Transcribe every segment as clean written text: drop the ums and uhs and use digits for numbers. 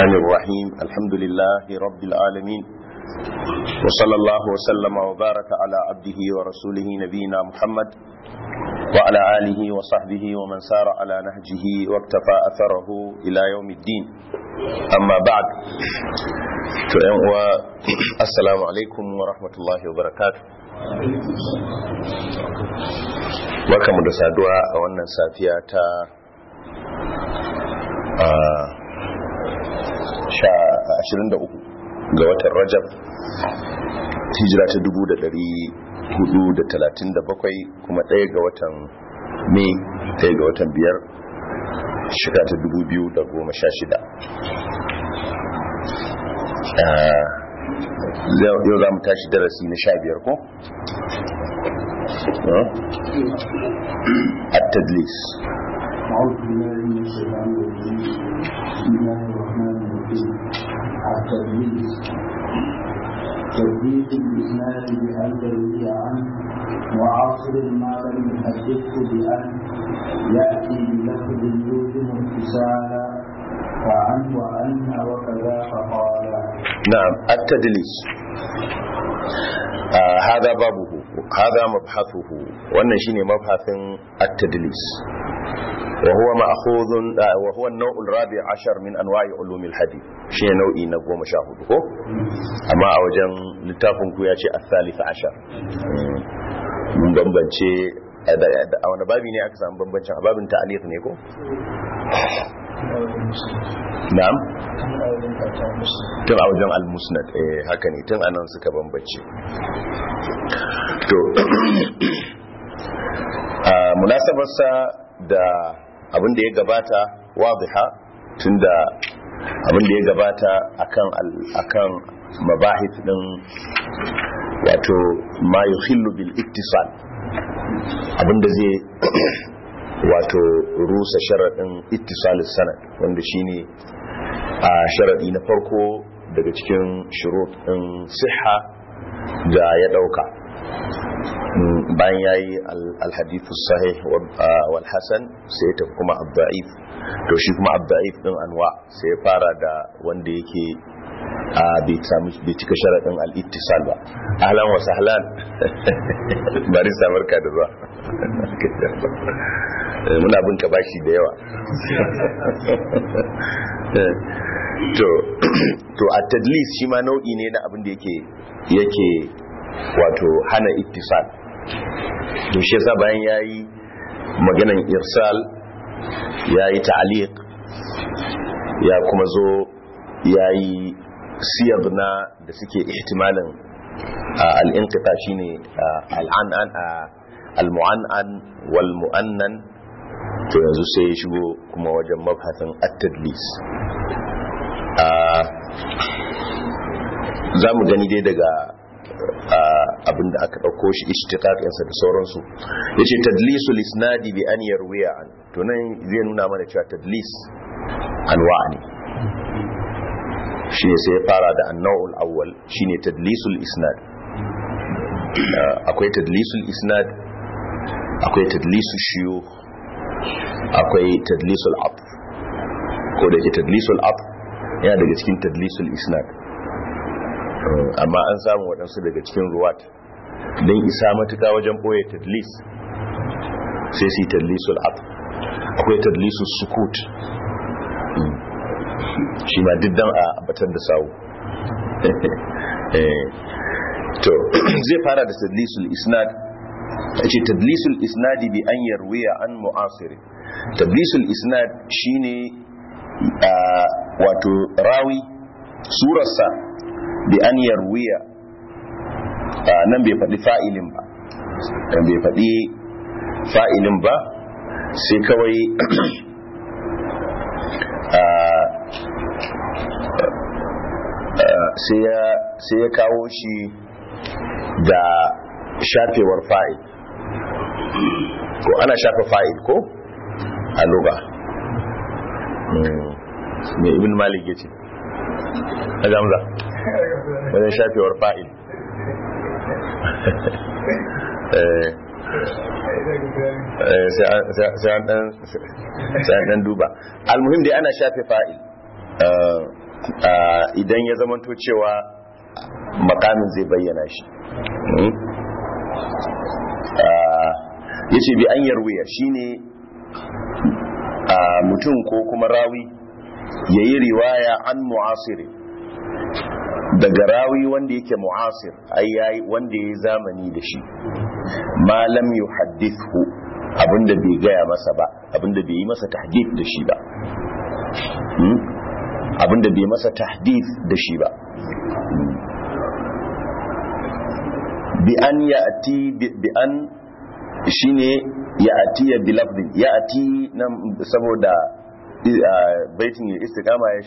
الرحمن الرحيم الحمد لله رب العالمين وصلى الله وسلم وبارك على عبده ورسوله نبينا محمد وعلى آله وصحبه ومن سار على نهجه واقتفى أثره إلى يوم الدين أما بعد السلام عليكم ورحمة الله وبركاته. barkamu da saduwa a wannan safiya ta 23 ga watan Rajab hijira ta 1437 kuma ɗaya ga watan Mai ɗaya ga watan 5 shekara ta 2016. yau za mu tashi darasi na 15 ko? التدليس. أعوذ بالله من الشيطان الرجيم. بسم الله الرحمن الرحيم. التدليس تدليس الإسناد بأن يروي عنه وعاصر ما لم يحدثه بأن يأتي بلفظ يوهم اتصال وعن وأن وكذا فقال. نعم التدليس هذا بابه هذا مبحثه wannan shine mabhasin at-tadlis وهو مأخوذ وهو النوع الرابع عشر من أنواع علوم الحديث شيء نوعي na 14 ko amma a wajen littafin ku yace al-thalith ashar mun bambance a wani babi ne aka samu bambancin a babin ta'alif ne ko na'am tun a wajen al-musnad haka ne tun anan suka bambance to munasabarsa da abin da ya gabata wadiha tunda abin da ya gabata akan mabahith din wato ma yukhillu bil ittisal abin da zai wato rusa sharadin ittisalus sanad wanda shine a sharadi na farko daga cikin shurut din sihha da ya dauka bayan yayi al-hadithus sahih wal hasan sai ta kuma ad-da'if to shi kuma ad-da'if din anwa sai ya fara da wanda yake bai cika sharadin al-ittisal ba. Ahlan wa sahlan bari samarka da zuwa muna bin ka bashi da yawa to at-tadlis shi ma nau'i ne na abin da yake wato hana ittisal. to shi yasa bayan yayi maganan irsal yayi ta'liq ya kuma zo yayi siyag na da suke ihtimalin al-inqita shine al-an'an al-mu'annan wal mu'annan. to yanzu sai ya shigo kuma wajen mabhasin at-tadlis. za mu gani dai daga abinda aka ɗauko shi ishtiqaqinsa da sauransu. yace tadlisul isnadi bi an yarwiya an, to nan zai nuna mana cewa tadlis anwa' ne. shine sai ya fara da an-naw'ul awwal shine tadlisul isnad. akwai tadlisul isnad, akwai tadlisul shuyukh, akwai tadlisul atf. ko da ke tadlisul atf yana daga cikin tadlisul isnad, amma an samu waɗansu daga cikin ruwat don isa matuka wajen ɓoye tadlis sai su yi tadlisul atf. akwai tadlisul sukut, shi ma diddan a batar da sawu. to zai fara da tadlisul isnad. ce tadlisul isnadi bi an yarwiya an mu'asiri. tadlisul isnad shine wato rawi surarsa bi an yarwiya, nan bai faɗi fa'ilin ba, sai kawai sai ya kawo shi da shafewar fa'il. ko ana shafa fa'il ko a lugha me ibn malik yace a gamza wajen shafewar fa'il. sai an dan duba. almuhim dai ana shafe fa'il idan ya zamanto cewa makamin zai bayyana shi. Yace bi an yarwiya shine mutum ko kuma rawi yayi riwaya an mu'asiri daga rawi wanda yake mu'asir ai yayi wanda yayi zamani da shi, ma lam yuhaddithu abinda bai gaya masa ba, abinda bai yi masa tahdith da shi ba, abinda bai masa tahdith da shi ba. bi an ya'ti bi an shine ya'ti bi lafdin, ya'ti nan saboda baitin istiqama ya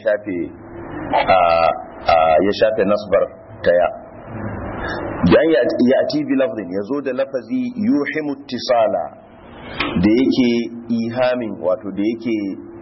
shafe nasbar taya. dan ya'ti bi lafdin yazo da lafazi yuhimu ittisala da yake ihamin, wato da yake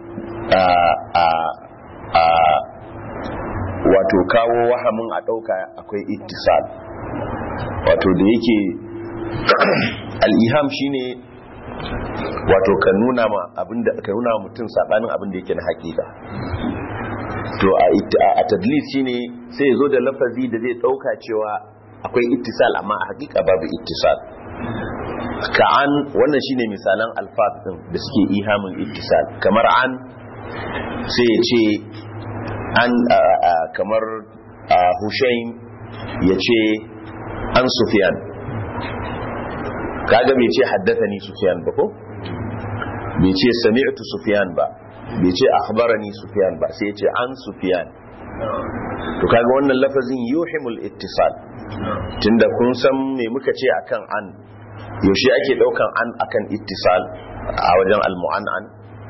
wato kawo wahamin a dauka akwai ittisal, wato da yake al-iham shine wato ka nuna ma abinda ka nuna mutum sabanin abinda yake na hakika. To a tadlis shine sai yazo da lafazi da zai dauka cewa akwai ittisal amma a hakika babu ittisal. Ka'an wannan shine misalan alfaz din da suke ihamin ittisal, kamar an sai ya ce an kamar Hushaym ya ce an Sufyan, kaga bai ce haddathani Sufyan ba ko, bai ce sami'tu Sufyan ba, bai ce akhbarani Sufyan ba, sai ya ce an Sufyan. To kaga wannan lafazin yuhimul ittisal, tunda kun san me muka ce akan an, yaushe ake daukan an akan ittisal a wajen al-mu'annan?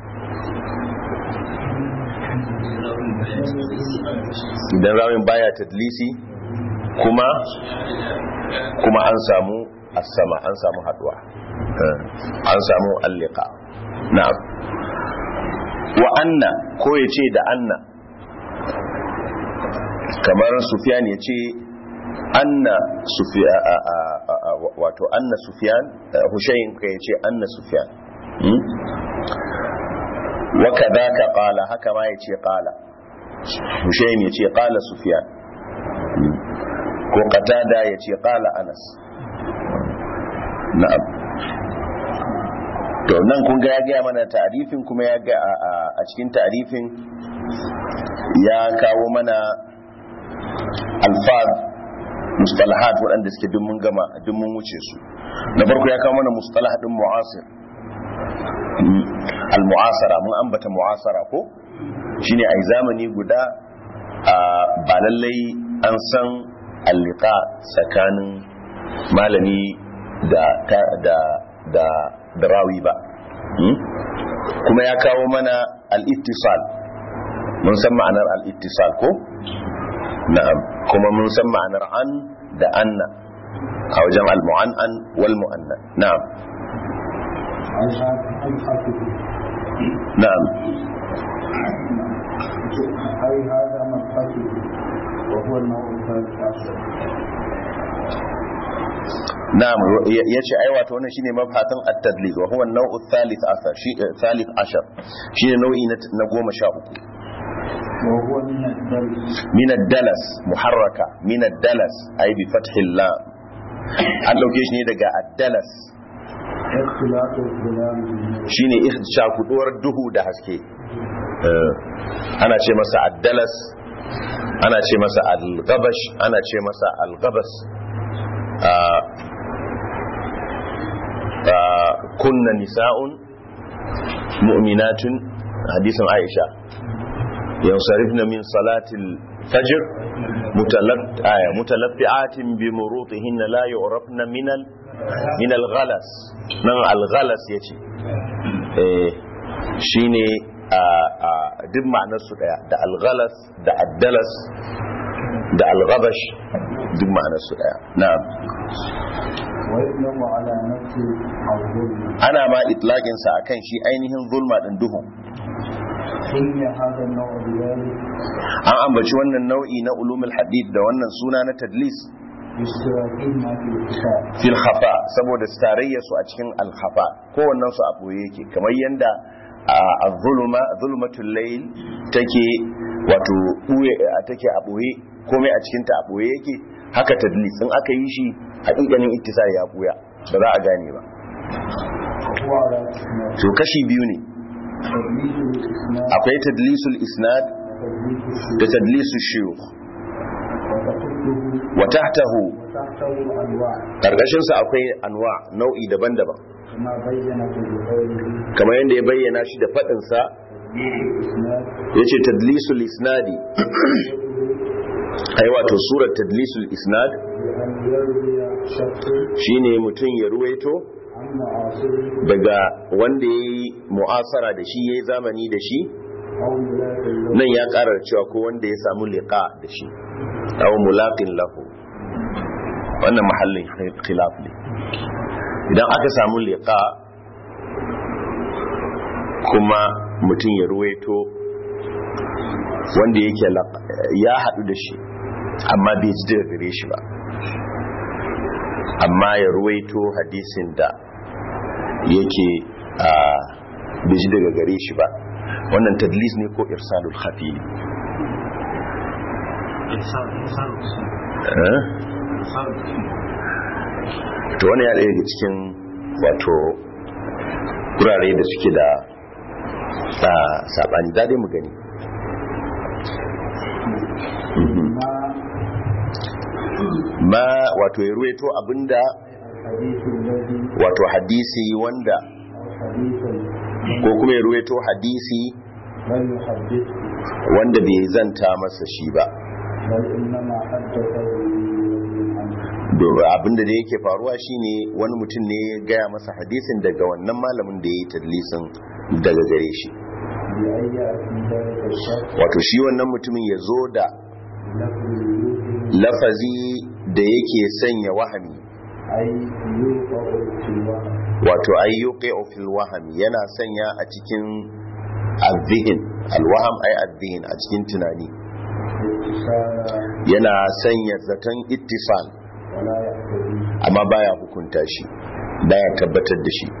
Idan rawin baya tadlisi kuma an samu as-sama, an samu haduwa, an samu al-liqa. Na'am. Wa anna ko yace da anna, kamar Sufyan yace anna Sufyan, wato anna Sufyan, Hushaym kai yace anna Sufyan. Wa kadaka qala, haka ma yace qala Hushaym yace qala Sufyan, ko Qatada yace qala Anas. Na'am. To nan kun ga ya gaya mana ta'rifin, kuma ya ga a cikin ta'rifin ya kawo mana alfaz mustalahat waɗanda suke duk mun gama, duk mun wuce su. Na farko ya kawo mana mustalah din mu'asir, al-mu'asara, mun ambata mu'asara ko shine ai zamani guda ba lallai an san al-liqa tsakanin malami da rawi ba. Kuma ya kawo mana al-ittisal, mun san ma'anar al-ittisal ko? Na'am. Kuma mun san ma'anar an da anna a wajen al-mu'annan wal mu'annan. Na'am. Na'am. أي هذا مبحثه وهو النوع الثالث. نعم yace ai wato wannan shine mabhatin at-tadlis wa huwa an-naw' ath-thalith ashar, shine nau'i na 13. wa huwa min ad-dalas muharraka, min ad-dalas ay bi fathi al-lam, an dauke shi ne daga ad-dalas, shine ikhtishakuduwar duhu da haske. Ana ce masa ad-dalas, ana ce masa al-ghabash, ana ce masa al-ghabas. kunna nisa'un mu'minatun, hadisin Aisha, yansarifna min salatil fajr mutalaffi'atin bi murutihinna la yu'rafna min al-ghalas. nan al-ghalas yace shine duk ma'anar su daya, da al-ghalas da ad-dalas da al-ghabash duk ma'anar su daya. Na'am. Ana ma itlaqin sa akan shi ainihin zulma din duhu. An ambaci wannan nau'i na ulumul hadith da wannan suna na tadlis fil khafa, saboda tarayya su a cikin al khafa, kowannen su a boye yake, kamar yanda az-zulmatul layl take wato take a ɓoye komai a cikinta a ɓoye yake, haka tadlis in aka yi shi haƙiƙanin ittisal ya ɓuya ba za a gane ba. To kashi biyu ne, akwai tadlisul isnad da tadlisul shuyukh. wa tahtahu karkashinsa akwai anwa nau'i daban-daban kamar yadda ya bayyana shi da faɗinsa ya ce tadlisul isnadi ai wato surar tadlisul isnad shine mutum ya ruwaito daga wanda ya yi mu'asara da shi ya yi zamani da shi, nan ya ƙarar cewa ko wanda ya samu liqa da shi aw mulaqin lahu, wannan mahallin khilaf ne. Idan aka samu liqa kuma mutum ya ruwaito wanda yake ya haɗu da shi amma bai ji daga gare shi ba, amma ya ruwaito hadisin da yake bai ji daga gare shi ba, wannan tadlis ne ko irsalul khafi ne? To wani ya ɗaya daga cikin wato wurare da suke da saɓani, za dai mu gani. Ma wato ya ruwaito abinda wato hadisi wanda ko kuma ya ruwaito hadisi wanda bai zanta masa shi ba, abinda da yake faruwa shine wani mutum ne ya gaya masa hadisin daga wannan malamin da ya yi tadlisin daga gare shi, wato shi wannan mutumin ya zo da lafazi da yake sanya wahami, wato ayyuqi fil wahami, yana sanya a cikin al-dhihn, al-waham ay al-dhihn, a cikin tunani yana sanya zaton ittisal amma baya hukunta shi, baya tabbatar da shi,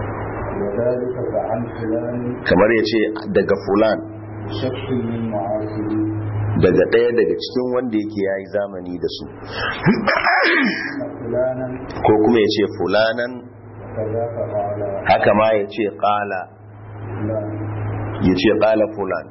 kamar ya ce daga fulan, daga ɗaya daga cikin wanda yake ya yi zamani da su, ko kuma ya ce fulanan, haka ma ya ce ƙala, ya ce ƙala fulan.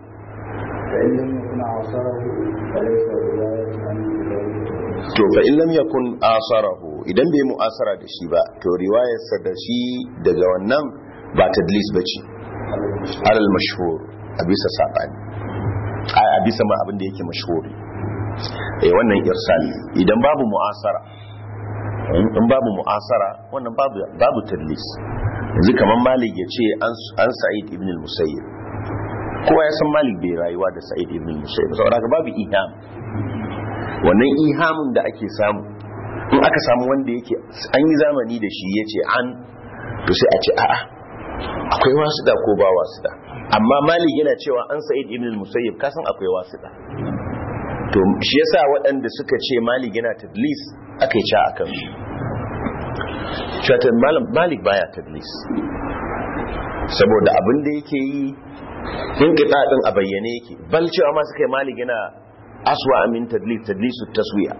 To fa in lam yakun asarahu, idan bai mu'asara da shi ba, to riwayarsa da shi daga wannan ba tadlis bace, alal mashhur, a bisa sabani, a bisa ma abin da yake mashhuri, wannan irsal. Idan babu mu'asara, in babu mu'asara wannan babu tadlis. Yanzu kamar Malik ya ce an Sa'id ibn al-Musayyib, kowa ya san Malik bai rayuwa da Sa'id ibn al-Musayyib, saboda haka babu iham. Wannan ihamin da ake samu, in aka samu wanda yake an yi zamani da shi ya ce an, to sai a ce a'a akwai wasuɗa ko ba wasuɗa, amma Malik yana cewa an Sa'id ibn al-Musayyib, kasan akwai wasuɗa. To shi yasa waɗanda suka ce Malik yana tadlis aka yi ca akan su, shatan Malik baya tadlis, saboda abin da yake yi in kita din a bayyane yake, bal cewa ma suka yi Malik yana aswa amin tadlisu taswiya,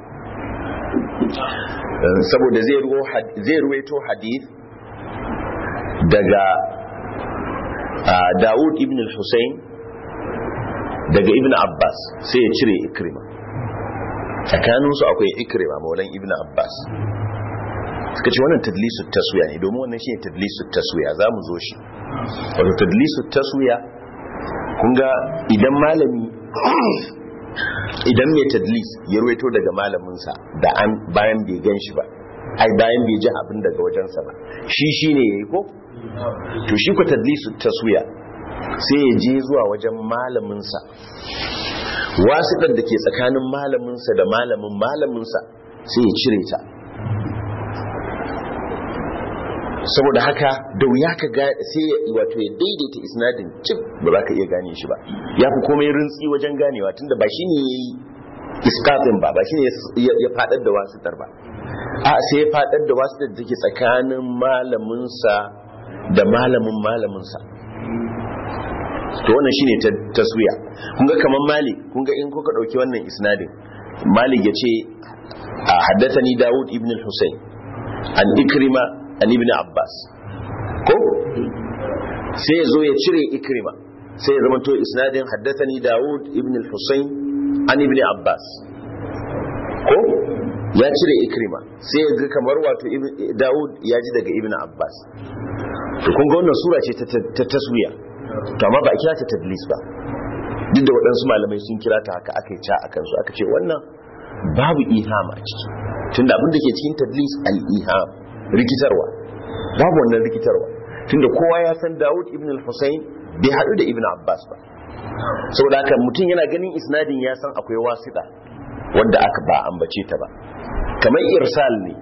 saboda zai ruwaito hadith daga Dawud ibn al-Husayn daga Ibn Abbas, sai ya cire Ikrima, tsakaninsu akwai Ikrima maulan Ibn Abbas, suka ce wannan tadlisu taswiya ne, domin wannan shi ne tadlisu taswiya, za mu zo shi. Wato tadlisu taswiya, kunga idan malami idan mai tadlis ya ruwaito daga malaminsa da an bayan bai gan shi ba, ai bayan bai ji abin daga wajensa ba, shi ne ya yi ko? To shi ku tadlisu taswiya sai ya je zuwa wajen malaminsa, wasiɗar da ke tsakanin malaminsa da malaminsa sai ya cire ta, saboda haka da wuya ka ga sai wato ya daidaita isnadin cip ba za ka iya gane shi ba, ya fi komai rintsi wajen ganewa, tunda ba shi ne ya yi iskafin ba shi ne ya fadar da wasitar ba, a sai ya fadar da wasitar da take tsakanin malaminsa da malaminsa, to wannan shine taswiya. kun ga kaman Malik, kun ga in kuka dauki wannan isnadin, Malik yace haddathani Dawud ibn al-Husayn an Ikrima an ibn Abbas, ko sai yazo ya cire Ikrima, sai ya zama to isnadin haddathani Dawud ibn al-Husayn an ibn Abbas, ko ya cire Ikrima, sai ya ga kamar wato Dawud ya ji daga ibn Abbas. to kun ga wannan sura ce ta taswiya, to amma ba a kira ta tadlis ba, duk da waɗansu malamai sun kira ta haka, aka yi ca a kansu, aka ce wannan babu iham a ciki, tunda abin da ke cikin tadlis al-iham, rikitarwa, babu wannan rikitarwa, tunda kowa ya san Dawud ibn al-Husayn bai haɗu da ibn Abbas ba, saboda haka mutum yana ganin isnadin ya san akwai wasita wanda aka ba ambace ta ba, kamar irsal ne,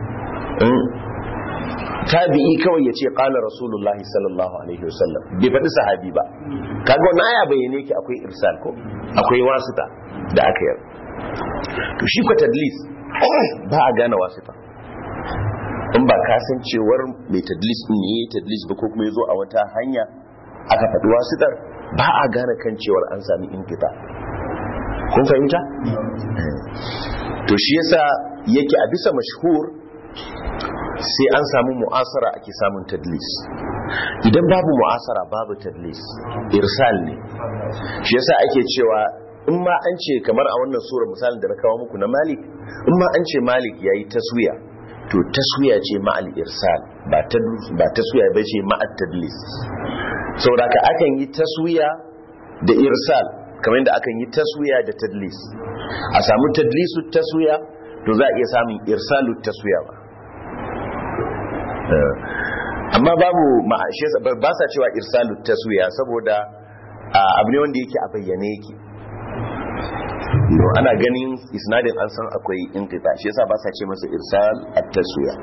tabi'i kawai ya ce qala rasulullahi sallallahu alaihi wasallam, bai faɗi sahabi ba, kaga wannan aya bayyane ki akwai irsal, ko akwai wasita da aka yi. to shi ko tadlis ba a gane wasita in ba ka san cewar mai tadlis din ne tadlis ba, ko kuma yazo a wata hanya aka faɗi wasitar, ba a gane kan cewar an sami inkita. kun fahimta? to shi yasa yake a bisa mashhur sai an samu mu'asara ake samun tadlis. Idan babu mu'asara babu tadlis, irsal ne. Shi yasa ake cewa in ma an ce kamar a wannan sura misalin da na kawo muku na Malik, in ma an ce Malik yayi taswiya, to taswiya ce ma'al irsal, ba taswiya ba ce ma'at tadlis. Saboda haka akan yi taswiya da irsal kamar yadda akan yi taswiya da tadlis. A samu tadlisu taswiya, to za a iya samun irsalu taswiya ba. Amma babu ba sa cewa irsalu taswiya saboda abu ne wanda yake a bayyane yake, ana ganin isnadin an san akwai inqita, shi yasa ba sa ce masa irsal at-taswiya.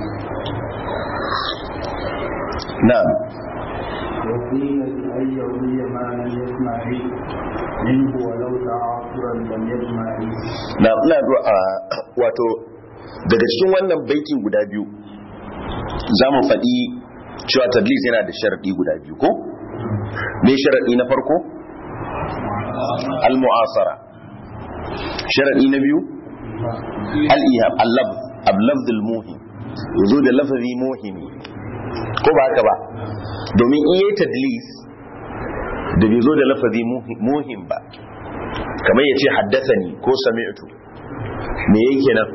na'am وقيل أي يروي ما لم يسمع منه ولو تعاصرا لم يسمع. na'am wato daga cikin wannan baiti guda biyu za mu faɗi cewa tadlis yana da sharaɗi guda biyu, ko? me sharaɗi na farko? al-mu'asara. sharaɗi na biyu? al-iham, al-lafz al-muhim, yazo da lafazi muhimi, ko ba haka ba? domin in yayi tadlis da bai zo da lafazi muhim ba, kamar ya ce haddathani ko sami'tu, me yake kenan?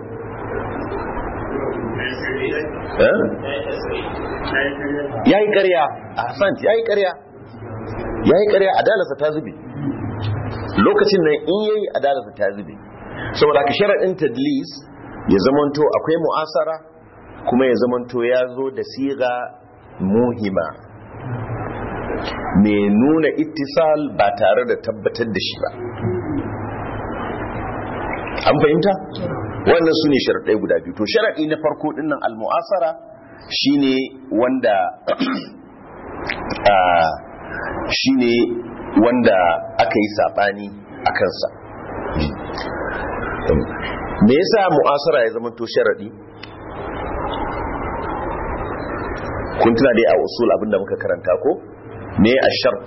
yayi ƙarya, ahsan, yayi ƙarya, adalarsa ta zube lokacin nan, in yayi adalarsa ta zube. saboda ka sharadin tadlis ya zamanto akwai mu'asara, kuma ya zamanto ya zo da siga muhima, mai nuna ittisal ba tare da tabbatar da shi ba. an fahimta? wannan su ne sharaɗai guda biyu. to sharaɗi na farko ɗinnan al-mu'asara shine wanda aka yi saɓani a kansa. me yasa mu'asara ya zama to sharaɗi? kun tuna dai a usul abinda muka karanta, ko me a shart?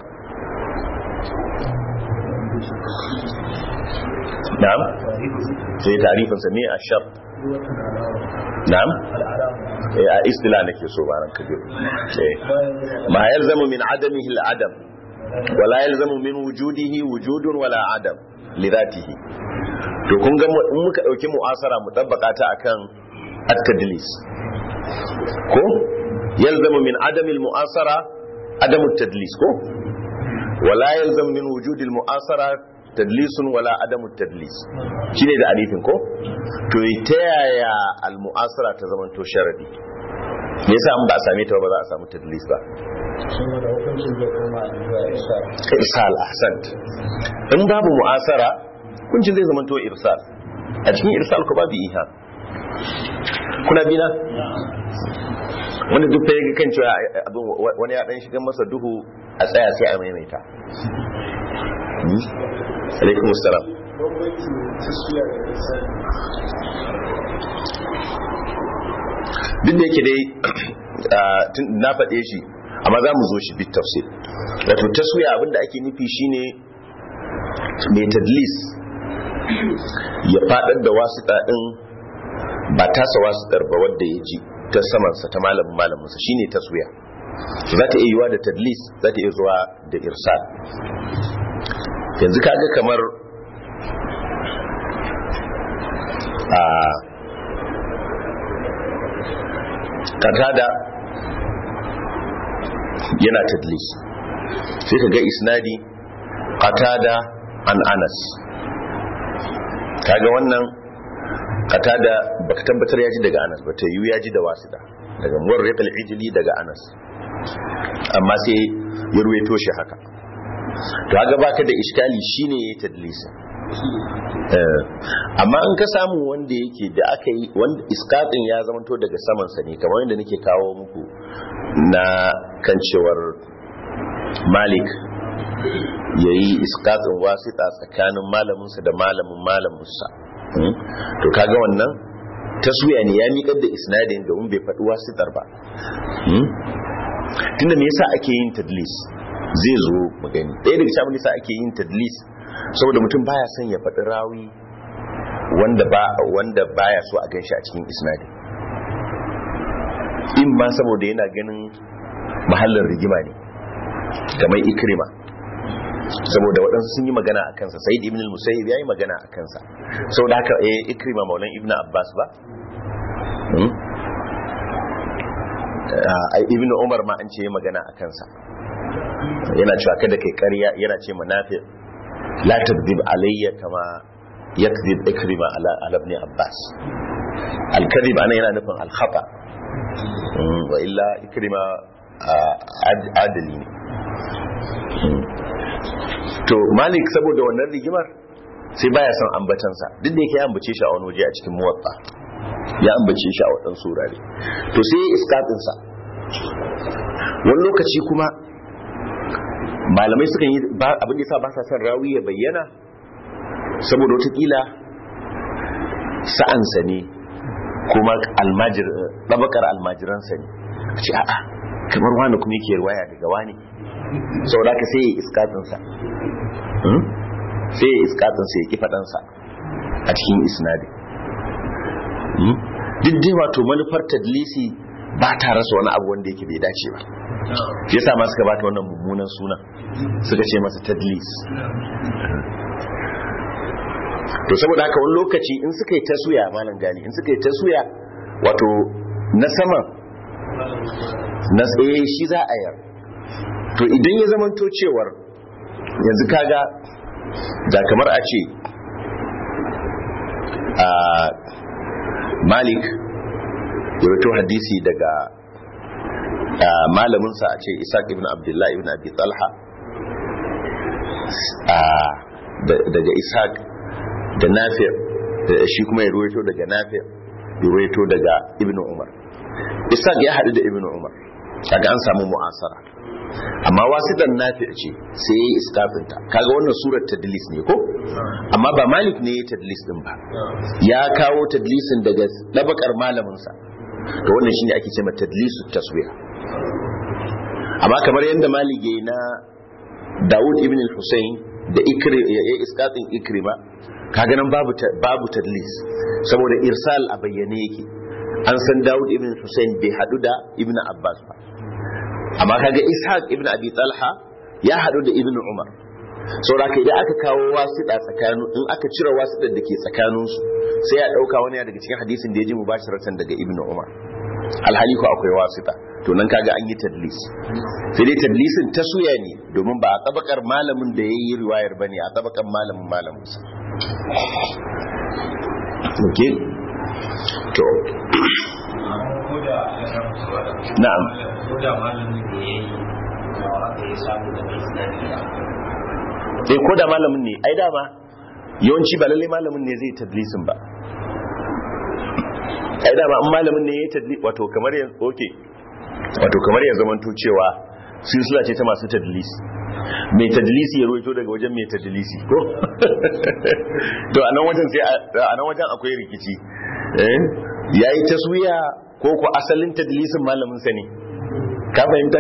na'am, sai tarifinsa me a shart? na'am, a istila nake so baran kaje. ma yalzamu min adamihi al-adam wala yalzamu min wujudihi wujudun wala adam li dhatihi. to kun ga in muka dauki mu'asara mu tabbata ta akan at-tadlis, ko yalzamu min adami al-mu'asara adamu at-tadlis, ko wala yalzamu min wujudi al-mu'asara tadlisun wala adamu tadlis, shine da arifin, ko to ta yaya al-mu'asara ta zaman to sharadi? me yasa an ba a same ta ba za a samu tadlis ba? saboda hukuncin zai koma zuwa irsal. ahsant, in babu mu'asara hukuncin zai zaman to irsal. a cikin irsal ko babu iham. kuna bina? wanda duk ya ga kan cewa wani ya dan shiga masa duhu, a tsaya sai a maimaita. alaikum assalam. duk da yake dai na faɗe shi amma za mu zo shi bit tafsir. Wato taswiya abinda ake nufi shine mai tadlis ya fadar da wasiƙa din ba tasa wasiƙar ba wanda ya ji ta samansa ta malaminsa shine taswiya. Za ta iya yiwa da tadlis, za ta iya zuwa da irsal. Yanzu kaga kamar Qatada yana tadlis, sai ka ga isnadi Qatada an Anas. Kaga wannan Qatada baka tabbatar ya ji daga Anas ba, ta yiwu ya ji da wasita daga Muwarriq al-Ijli daga Anas, amma sai ya ruwaito shi haka. To kaga baka da iskali, shine yayin tadlisin. Amma in ka samu wanda yake da aka yi wanda iskatin ya zamanto daga saman sa ne, kamar yadda nake kawo muku na kan cewar Malik yayi iskatin wasita tsakanin malamin sa da malamin sa, to kaga wannan taswiya ne, ya miƙar da isnadin domin bai faɗi wasitar ba. Tunda me yasa ake yin tadlis zai zo mu gani. Ɗaya daga cikin yasa ake yin tadlis saboda mutum baya son ya faɗi rawi wanda baya so a ganshi a cikin isnadi, in ma saboda yana ganin mahallin rigima ne, kamar Ikrima, saboda waɗansu sun yi magana a kansa. Sa'id ibn al-Musayyib ya yi magana a kansa, saboda haka Ikrima maulan Ibn Abbas ba, Ibn Umar ma an ce magana a kansa, yana cewa kada kai ƙarya, yana ce Nafi' la takdhib alayya kama yakdhib Ikrima ala ibn Abbas. Al-kadhib ana yana nufin al-khata, wa illa Ikrima adali ne. To Malik saboda wannan rigimar sai baya son ambatansa, duk da yake ya ambace shi a wani waje a cikin Muwatta, ya ambace shi a waɗansu surare, to sai ya iskatinsa. Wani lokaci kuma malamai sukan yi abin da yasa ba sa son rawi ya bayyana, saboda watakila sa'ansa ne kuma ɗabakar almajiransa ne, a ce a'a kamar wani kuma yake ruwaya daga wani, saboda haka sai ya iskatinsa, ya ki faɗansa a cikin isnadi. Duk dai wato manufar tadlisi ba ta rasa wani abu wanda yake bai dace ba, shi yasa ma suka bata wannan mummunan suna, suka ce masa tadlis. To saboda haka wani lokaci in suka yi taswiya, malam gani, in suka yi taswiya wato na sama na tsaye shi za a yar. To idan ya zamanto cewar yanzu kaga da kamar a ce Malik ya rawaito hadisi daga malaminsa, a ce Ishaq ibn Abdullah ibn Abi Talha, daga Ishaq da Nafi', shi kuma ya rawaito daga Nafi', ya rawaito daga Ibn Umar. Ishaq ya haɗu da Ibn Umar, kaga an samu mu'asara, amma wasitan Nafi' ce sai yayi iskafinta. Kaga wannan surar tadlis ne ko, amma ba Malik ne ya tadlis din ba, ya kawo tadlisin daga dabakar malamin sa, to wannan shine ake cewa tadlisu taswiya. Amma kamar yadda Malik yayi na Dawud ibn al-Husayn da ya iskatin Ikrima, kaga nan babu tadlis, saboda irsal a bayyane yake, an san Dawud ibn al-Husayn bai hadu da Ibn Abbas ba. Amma kaga Ishaq ibn Abi Talha ya hadu da Ibn Umar, saboda kai idan aka kawo wasita tsakanin, in aka cire wasitar da ke tsakanin su, sai ya dauka wani daga cikin hadisin da ya ji mubasharatan daga Ibn Umar, alhali ko akwai wasita, to nan kaga an yi tadlis. Sai dai tadlisin taswiya ne, domin ba a tabakar malamin da yayi riwayar bane, a tabakar malamin sa. Okay, to na'am, ko da malamin ne, ai dama yawanci ba lalle malamin ne zai tadlisin ba, ai dama in malamin ne ya tadlis, wato kamar ya zamanto cewa silsila ce ta masu tadlis, mai tadlisi ya roito daga wajen mai tadlisi ko to a nan wajen akwai rikici, yayi taswiya ko ko asalin tadlisin malamin sa ne, ka fahimta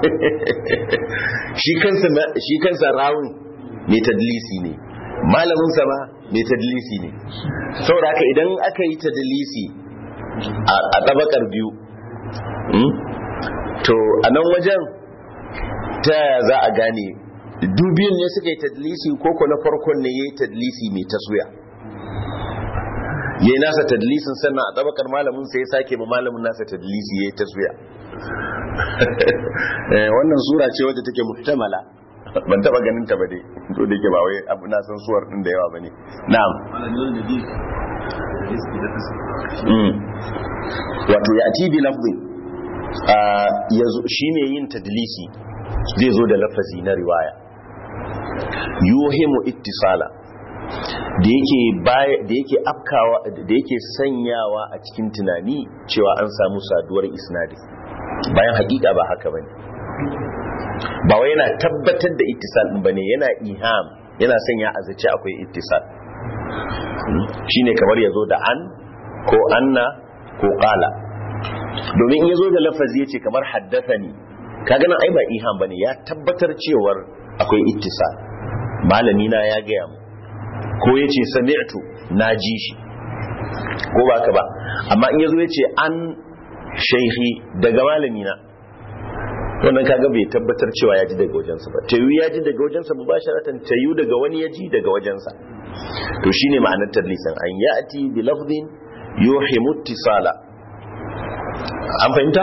shi kansa rawun mai tadlisi ne, malamin sa ma mai tadlisi ne. Saboda haka idan aka yi tadlisi a tabakar biyu, to a nan wajen ta yaya za a gane dubiyun ne suka yi tadlisi ko na farkon ne ya yi tadlisi mai taswiya, ya yi nasa tadlisin sannan a tabakar malamin sai ya sake ma malamin nasa tadlisi ya yi taswiya. Wannan sura ce wadda take muhtamala, ban taba ganin ta ba dai, to da ke ba wai abu na san suwar din da yawa bane. Na'am, wato ya ati bi lafzi shine yin tadlisi zai zo da lafazi na riwaya yuhimu ittisala da yake afkawa da yake sanyawa a cikin tunani cewa an samu saduwar isnadi, bayan hakika ba haka bane, ba wai yana tabbatar da ittisal din bane, yana iham, yana sanya a zace akwai ittisal. Shine kamar yazo da an ko anna ko qala, domin in yazo da lafazi yace kamar haddathani, kaga nan ai ba iham bane, ya tabbatar cewar akwai ittisal, malami na ya gaya mu, ko yace sami'tu, na ji shi, ko ba ka ba. amma in yazo yace an shaykhi daga malami na, wannan kaga bai tabbatar cewa ya ji daga wajensa ba, tayu ya ji daga wajensa mubasharatan, tayu daga wani ya ji daga wajensa. To shine ma'anar tadlisan, an ya'ti bi lafdhin yuhimu ittisala. An fahimta?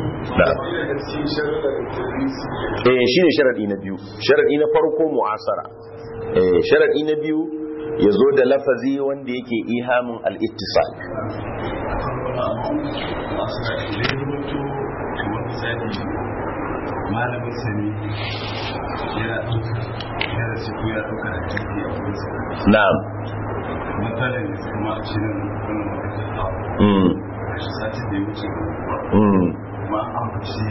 Shine sharadi na biyu. Sharadi na farko mu'asara, sharadi na biyu yazo da lafazi wanda yake ihamin al-ittisal. malamin sani yana cikin ya ɗauka da jirgi a wurinsa. Na'am. Matsalar da suka ma shi nan wani makasar abu. A shi sati da ya wuce ma an faci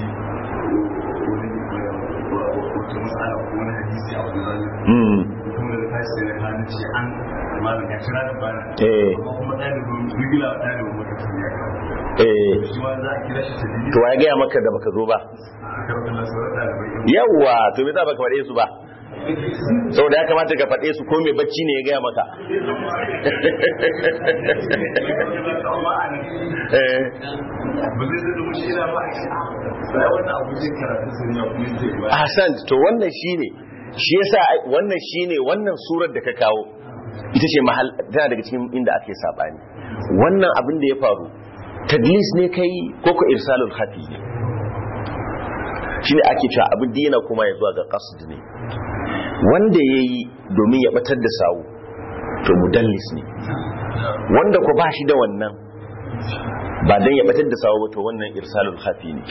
wata matsala ko wani hadisi a wani zanen. Kuma da tashi sai na kanu ce an malam ya kira da bana. Kuma ɗalibin rigila wa ɗalibin makasar ya kawo. Shi ma za a kira shi ta jirgi. To ya gaya maka da baka zo ba? Yawwa, to me za baka faɗe su ba? Saboda ya kamata ka faɗe su, ko mai bacci ne ya gaya maka. Ahsan, to wannan shine, shi yasa wannan surar da ka kawo ita ce mahal tana daga cikin inda ake sabani. Wannan abin da ya faru tadlis ne kai ko ko irsalul khafi ne? Shine ake cewa abin da yana kuma ya zuwa ga qasd ne. Wanda yayi domin ya batar da sawu to mudallis ne, wanda ko ba shi da wannan ba dan ya batar da sawu ba to wannan irsalul khafi ne.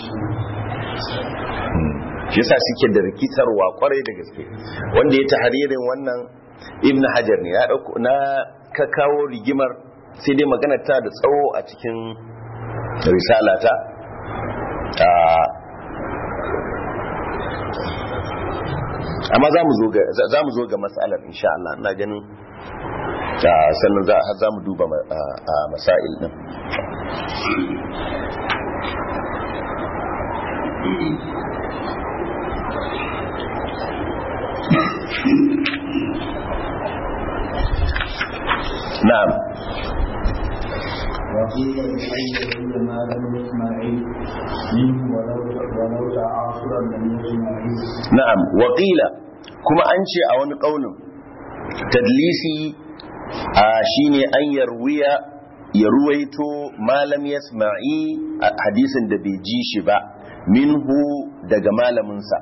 Shi yasa suke da rikitarwa kwarai da gaske. Wanda ya tahririn wannan Ibn Hajar ne, ya dauko na ka kawo rigimar, sai dai magana ta da tsawo a cikin risalata. Amma za mu zo ga matsalar insha Allah, ina ganin sannan za mu duba masail din. Na'am. وقيل الحي ما لم يسمعي منه ولو تعاصرا لم يسمعي. نعم. وقيل كما أنشي أو قول تدليسي شيني أن يرويتو ما لم يسمعي حديث دبيجي شبا منه دجمال منسى.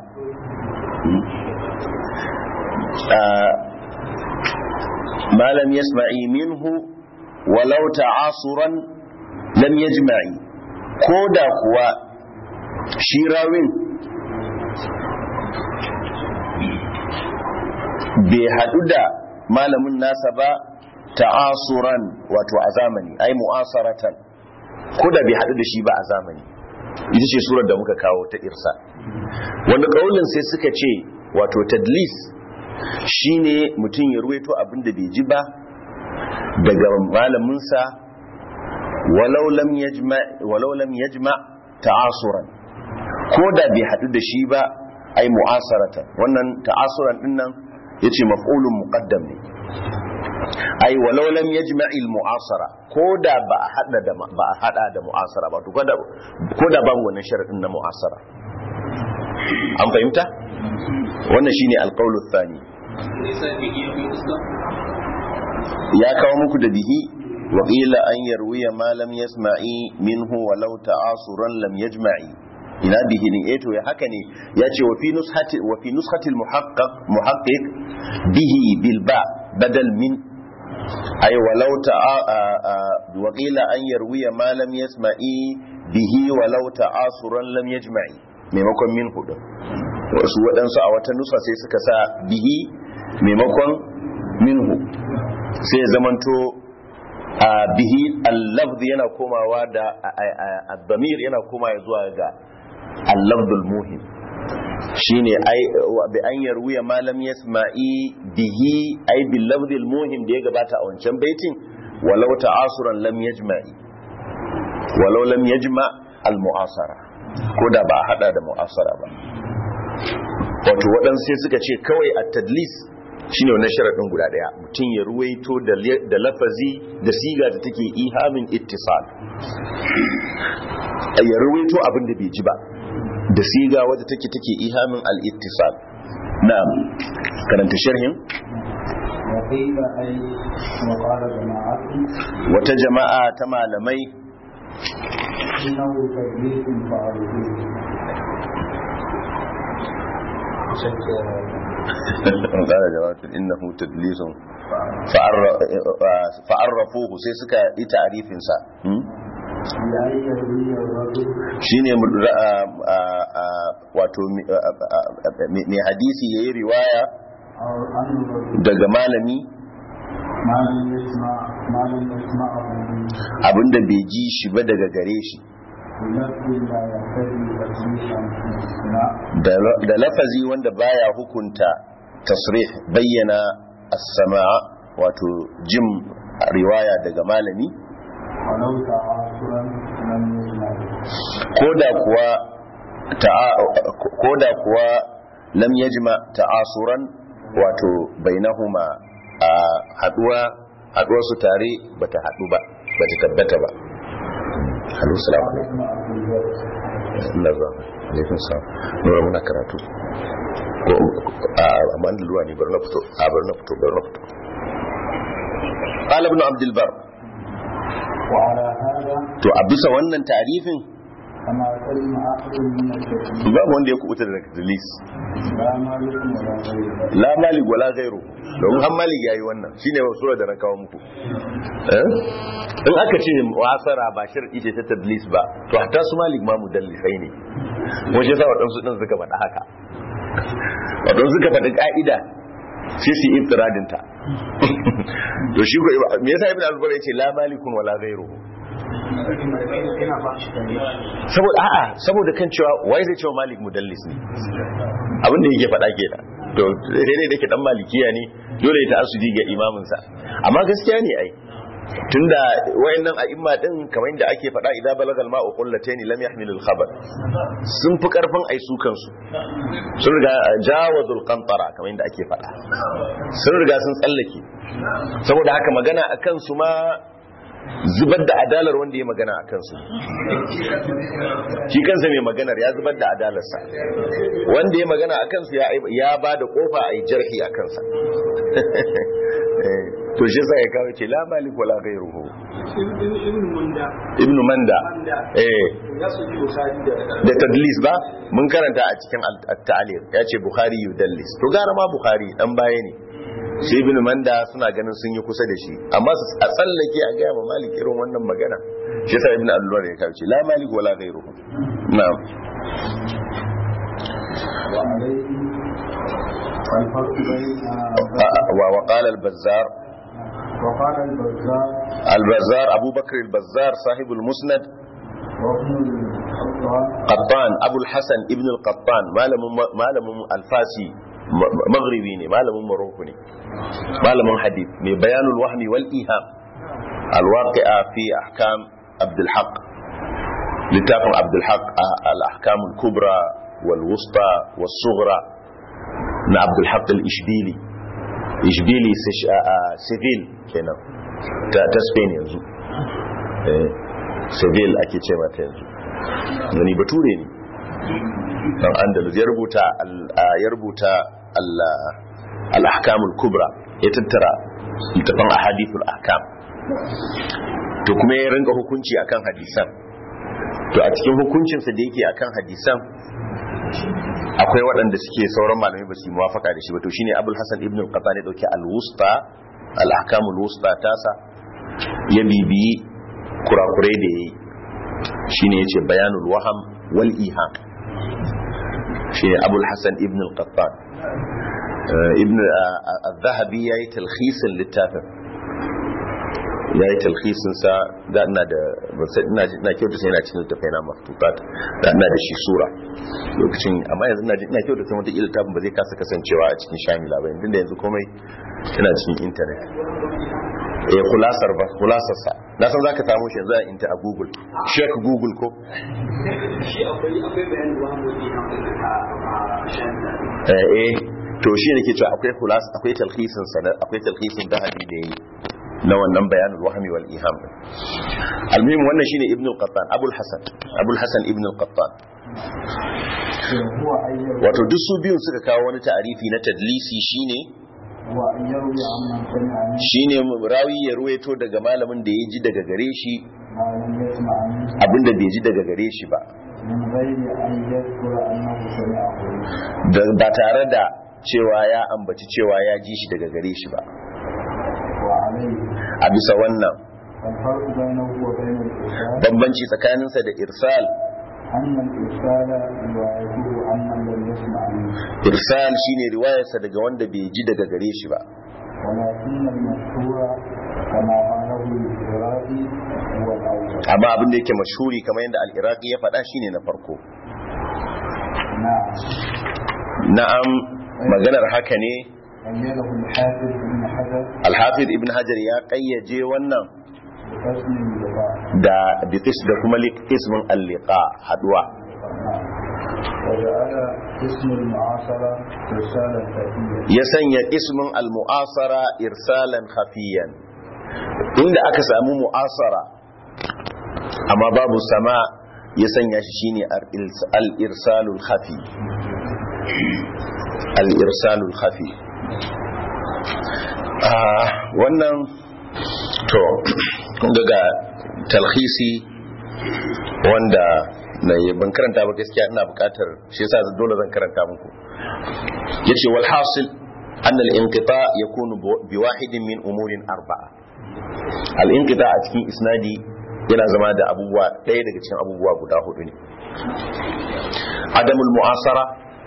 ما لم يسمعي منه walau ta'asuran lam yajma'i, koda kuwa shi rawin bai hadu da malamin nasa ba ta'asuran, wato a zamani, ai mu'asaratan, koda bai hadu da shi ba a zamani. Ita ce surar da muka kawo ta irsa. Wanda kaulin sai suka ce wato tadlis shine mutum ya ruwaito abin da bai ji ba daga malaminsa walau lam yajma ta'asuran, ko da bai hadu da shi ba ai mu'asaratan, wannan ta'asuran din nan yace maf'ulun muqaddam ne, ai walau lam yajma'i al-mu'asara, ko da ba a hada da mu'asara ba, to ko da babu wannan sharadin na mu'asara. An fahimta? Wannan shine al-qawlu thani. Ya kawo muku da bihi wa qila an yarwiya ma lam yasma'i minhu walau ta'asuran lam yajma'i. Ina bihi ne to ya haka ne yace wa fi nushati al-muhaqqiq bihi bil ba badal min ay walau wa qila an yarwiya ma lam yasma'i bihi walau ta'asuran lam yajma'i maimakon min hudu. Wasu waɗansu a wata nusa sai suka sa bihi maimakon minhu, sai ya zamanto bihi al-lafz yana komawa da ad-damir yana komawa zuwa ga al-lafzul muhim, shine ai bi an yarwiya ma lam yasma'i bihi ai bil lafzil muhim da ya gabata a wancan baitin, walau ta'asuran lam yajma'i, walau lam yajma al-mu'asara, ko da ba a hada da mu'asara ba. Wato waɗansu sai suka ce kawai at-tadlis shine wannan sharadin guda daya, mutum ya ruwaito da lafazi da siga da take ihamin ittisal, ya ruwaito abin da bai ji ba da siga wadda take ihamin al-ittisal. Na'am, karanta sharhin. Wata jama'a ta malamai قال جواب إنه تدليس فعرفوه sai suka yi ta'arifin sa shine wato mai hadisi yayi riwaya daga malami abinda bai ji shi ba daga gare shi da lafazi wanda baya hukunta tasrih bayyana as-sama' wato jin riwaya daga malami, koda kuwa lam yajma ta'asuran wato bainahuma haduwa su tare bata hadu ba, bata tabbata ba. Hello, salamu alaikum. Alaikun salam. Nura muna karatu. Amma an luwa ne bari na fito. Qala ibn Abd al-Barr. To a bisa wannan ta'rifin babu wanda ya kubuta daga tadlis. La malik wala ghairu. Don han malik yayi wannan shine sura da na kawo muku. In aka ce wasara ba shar'i ce ta tadlis ba, to hatta su malik ma mudallisai ne. Wace yasa wadansu din suka faɗa haka. Wadansu suka faɗi ka'ida sai su iftiradin ta. To shi ko me yasa ibn al-Bar yace la malikun wala ghairuhu? Saboda kan cewa wai zai cewa malik mudallis ne. Abin da yake faɗa kenan. To sai dai da ke dan malikiya ne dole ya ta'assudi ga imamin sa. Amma gaskiya ne ai. Tunda wayannan a'imma din kamar yadda ake faɗa idza balagal ma'u qullatayn lam yahmilul khabar, sun fi karfin ai su kansu, sun riga jawazul qantara kamar yadda ake faɗa, sun riga sun tsallake. Saboda haka magana akan su ma zubar da adalar wanda ya magana akan su, shi kansa mai maganar ya zubar da adalarsa, wanda ya magana akan su ya ba da kofa a yi jarhi a kansa. To shi sai ya kawo ce la malik wala ghayruhu. Ibn Manda da tadlis ba mun karanta a cikin at-ta'liq ya ce Bukhari yudallis, to gara ma Bukhari dan baya ne, sai Ibn Manda suna ganin sun yi kusa da shi, amma a tsallake a ga ma Malik irin wannan magana, shi sai Ibn al-Bar ya kawo ce la malik wala ghayruhu. Na'am. وقال البزار أبو بكر البزار صاحب المسند قطان أبو الحسن ابن القطان معلم الفاسي مغربي معلم مروكو معلم حديث من بيان الوهم والإيهام الواقع في أحكام عبد الحق littafin Abdul Haq al-Ahkam al-Kubra wal Wusta was Sughra na Abdul Haq al-Ishbili civil kenan ta Spain yanzu civil ake ce mata yanzu gani bature ne dan Andalus ya rubuta al-Ahkam al-Kubra ya tattara littafin ahadithul ahkam to kuma ya rinka hukunci akan hadisan to a cikin hukuncinsa da yake akan hadisan akwai waɗanda suke sauran malamai ba su yi muwafaka da shi ba to shine Abul Hasan ibn al-Qattan ya dauki al-Wusta al-Ahkam al-Wusta tasa ya bibiyi kurakurai da yayi shine yace bayanul waham wal iham shine Abul Hasan ibn al-Qattan ibn al-Dhahabi yayi talkhisin littafin yayi talkhisin sa da ina da ina kyautu sai ina cikin littafin na maftutat da ina da shi sura lokacin amma yanzu ina kyautu sai wata littafin ba zai kasa kasancewa a cikin shamila ba inda yanzu komai yana cikin internet kulasar sa na san zaka samu shi yanzu a inta a Google check Google ko shi akwai bayanin wahamoji to shi ne ke cewa akwai talhisin sa akwai talhisin Dhahabi da yayi na wannan bayanul wahmi wal iham almuhim wannan shine Ibn al-Qattan Abul Hasan Ibn al-Qattan wato duk su biyun suka kawo wani ta'arifi na tadlisi shine rawi ya ruwaito daga malamin da ya ji daga gare shi abinda bai ji daga gare shi ba ba tare da cewa ya ambaci cewa ya ji shi daga gare shi ba a bisa wannan bambanci tsakaninsa da irsal irsal shine riwayarsa daga wanda bai ji daga gare shi ba amma abin da yake mashhuri kamar yadda al-Iraqi ya faɗa shine na farko na'am maganar haka ne al-Hafiz ibn Hajar ya kayyaje wannan da biqis da kuma ismin al-liqa haduwa ya sanya ismin al-mu'asara irsalan khafiyan inda aka samu mu'asara amma babu sama ya sanya shi shine al-irsalul khafi al-irsalul khafi wannan to daga talhisi wanda na yi ban karanta ba gaskiya ina bukatar shi yasa dole zan karanta muku yace wal hasil an al-inqita yakunu bi wahidin min umurin arba'a al-inqita a cikin isnadi yana zama da abubuwa ɗaya daga cikin abubuwa guda hudu ne adamul mu'asara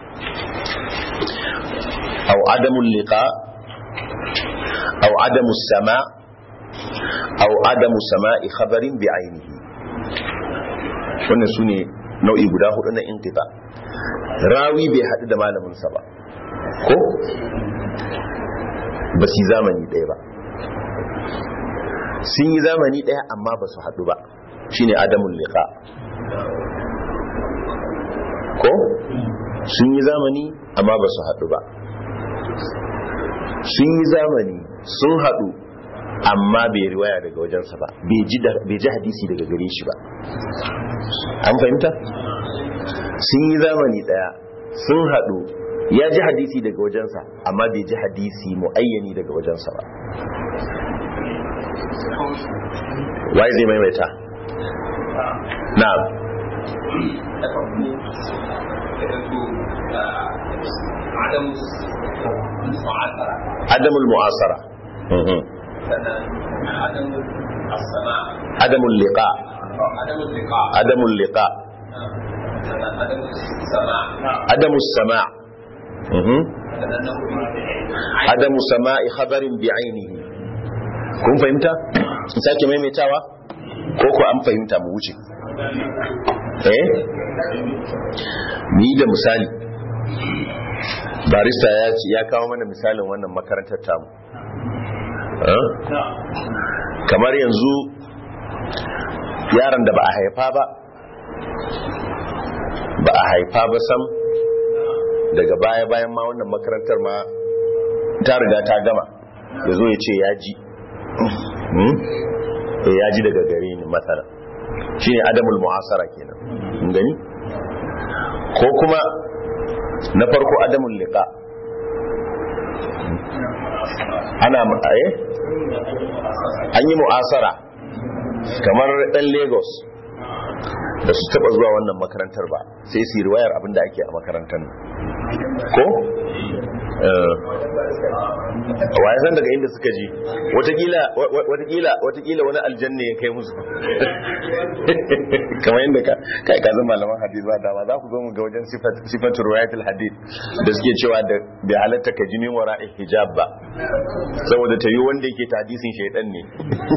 aw adamul liqa aw adamus sama aw adamu sama'i khabarin bi ainihi wannan sune nau'i guda hudu na inqita rawi bai hadu da malamin sa ba ko ba su zamani ɗaya ba sun yi zamani ɗaya amma ba su hadu ba shine adamul liqa ko sun yi zamani amma ba su hadu ba sun yi zamani sun hadu amma bai riwaya daga wajensa ba bai ji hadisi daga gare shi ba an fahimta sun yi zamani daya sun hadu ya ji hadisi daga wajensa amma bai ji hadisi muayyani daga wajensa ba wai zai maimaita na'am adamul mu'asara عدم اللقاء عدم اللقاء عدم السماع عدم سماع خبر بعينه kun fahimta in sake maimaitawa ko ko an fahimta mu wuce ni da misali barista ya kawo mana misalin wannan makarantar tamu kamar yanzu yaron da ba a haifa ba ba a haifa ba sam, daga baya bayan ma wannan makarantar ma ta riga ta gama, ya zo ya ce ya ji ya ji daga gare ni matsala, shi ne adamul mu'asara kenan, gani? Ko kuma na farko adamul liqa, ana an yi mu'asara kamar ɗan Lagos da su taɓa zuwa wannan makarantar ba, sai su yi riwayar abinda ake a makarantar ko? waye san daga inda suka ji, watakila wani aljanna ya kai musu kamar yadda kai ka zama malaman hadith ba dama za ku zo mu ga wajen sifatu riwayatul hadith da suke cewa da bai halatta ka jinin wara'i hijab ba, saboda ta yi wanda yake ta hadisin shaidan ne.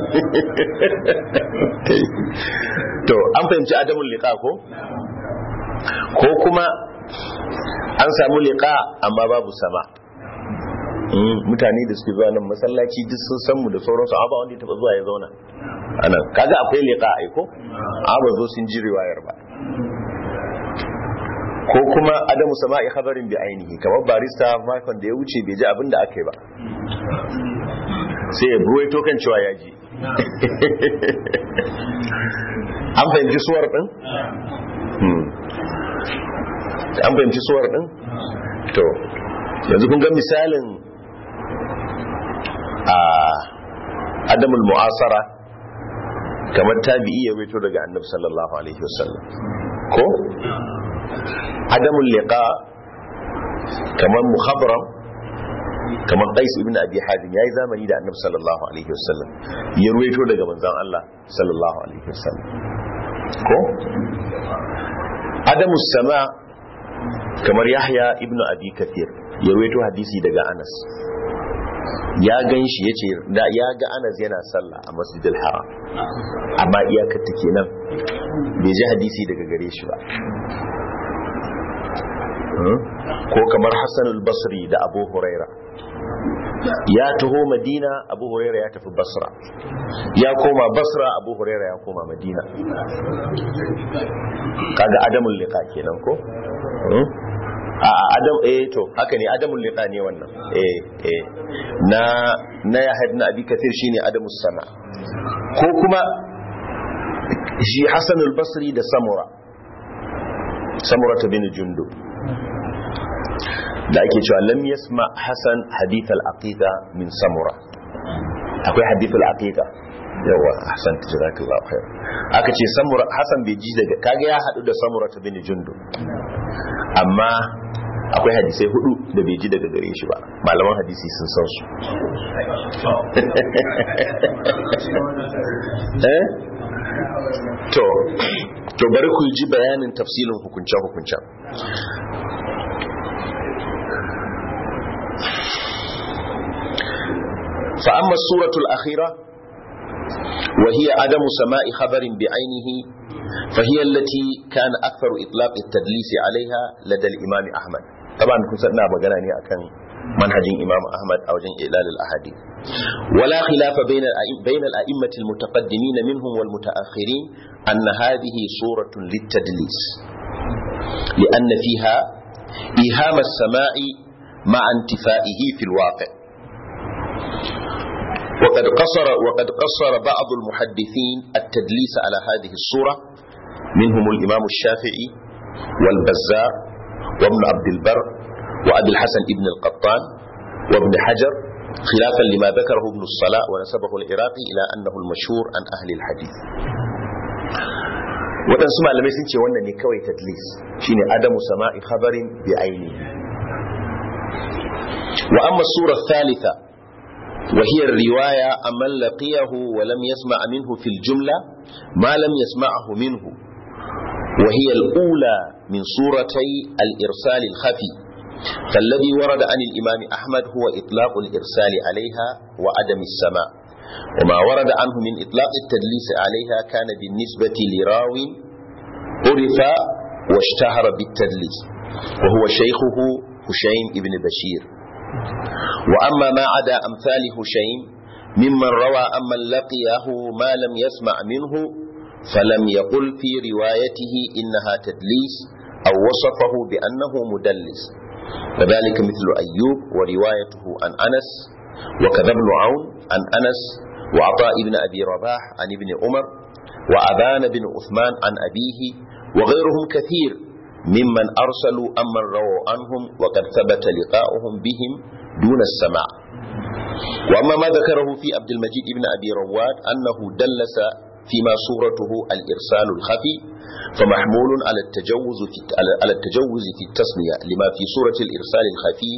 To an fahimci adamul liqa ko kuma an samu liqa amma babu sama. Mutane da suke zuwa nan masallaci duk sun san mu da sauransu, amma ba wanda ya taba zuwa ya zauna anan, kaga akwai liqa aiko, amma ba zo sun ji riwayar ba. Ko kuma adamu sama'i khabarin bi ainihi, kamar barista makon da ya wuce bai ji abin da aka yi ba, sai ya buwaito kan cewa ya ji. An fahimci suwar din? An fahimci suwar din? To yanzu kun ga misalin a adamul mu'asara kamar tabi'i ya waito daga annabi sallallahu alaihi wasallam, ko adamul liqa kamar muhabram kamar Qais ibn Abi Hadim yayi zamani da annabi sallallahu alaihi wasallam, ya ruwaito daga manzon Allah sallallahu alaihi wasallam, ko adamus sama kamar Yahya ibn Abi Kathir ya ruwaito hadisi daga Anas, ya gan shi ya ce da ya ga Anas yana sallah a Masjidil Haram, amma iyakar ta kenan bai ji hadisi daga gare shi ba. Ko kamar Hassan al-Basri da Abu Huraira, ya taho Madina, Abu Huraira ya tafi Basra, ya koma Basra, Abu Huraira ya koma Madina. Kaga adamul liqa kenan ko? Adam to haka ne, adamul liqa ne wannan. Na ya ibn Abi Kathir shine adamus sama. Ko kuma shi Hassan al-Basri da Samura bin Jundub, da ake cewa lam yasma Hasan hadith al-aqiqa min Samura. Akwai hadith al-aqiqa, yawa Hasan jazakallahu khair. Aka ce Samura Hasan bai ji daga, kaga ya hadu da Samura bin Jundub, amma akwai hadisai 4 da bai ji daga gare shi ba, malaman hadisi sun san su. To bari ku ji bayanin tafsilin hukunce-hukuncen. فأما السورة الأخيرة وهي عدم سماع خبر بعينه فهي التي كان أكثر إطلاق التدليس عليها لدى الإمام أحمد. طبعا كنا بغناني أكن منهج إمام أحمد أو جن إعلال الأحاديث. ولا خلاف بين الأئمة المتقدمين منهم والمتأخرين أن هذه صورة للتدليس، لأن فيها إيهام السماع مع انتفائه في الواقع. وقد قصر بعض المحدثين التدليس على هذه الصورة، منهم الإمام الشافعي والبزار وابن عبد البر وأبي الحسن ابن القطان وابن حجر، خلافا لما ذكره ابن الصلاح ونسبه العراقي إلى أنه المشهور عن أهل الحديث. waɗansu malamai sun ce wannan ne kawai tadlis, shine adamu sama'i khabarin bi ainihi. Wa amma sura thalitha wa hiya riwaya amman laqiyahu wa lam yasma' minhu fil jumla ma lam yasma'hu minhu, wa hiya al-ula min suratay al-irsal al-khafi, فالذي ورد عن الإمام أحمد هو إطلاق الإرسال عليها وعدم السماع، وما ورد عنه من إطلاق التدليس عليها كان بالنسبة لراو عرف واشتهر بالتدليس وهو شيخه هشيم ابن بشير. وأما ما عدا أمثال هشيم ممن روى أمن لقيه ما لم يسمع منه فلم يقل في روايته إنها تدليس أو وصفه بأنه مدلس، وذلك مثل أيوب وروايته عن أنس، وكذا ابن عون عن أنس، وعطاء بن أبي رباح عن ابن عمر، وأبان بن عثمان عن أبيه، وغيرهم كثير ممن أرسلوا أمن رووا عنهم وقد ثبت لقاؤهم بهم دون السماع. وأما ما ذكره في عبد المجيد بن أبي رواد أنه دلس فيما صورته الإرسال الخفي فمحمول على التجوز في التسمية لما في صورة الإرسال الخفي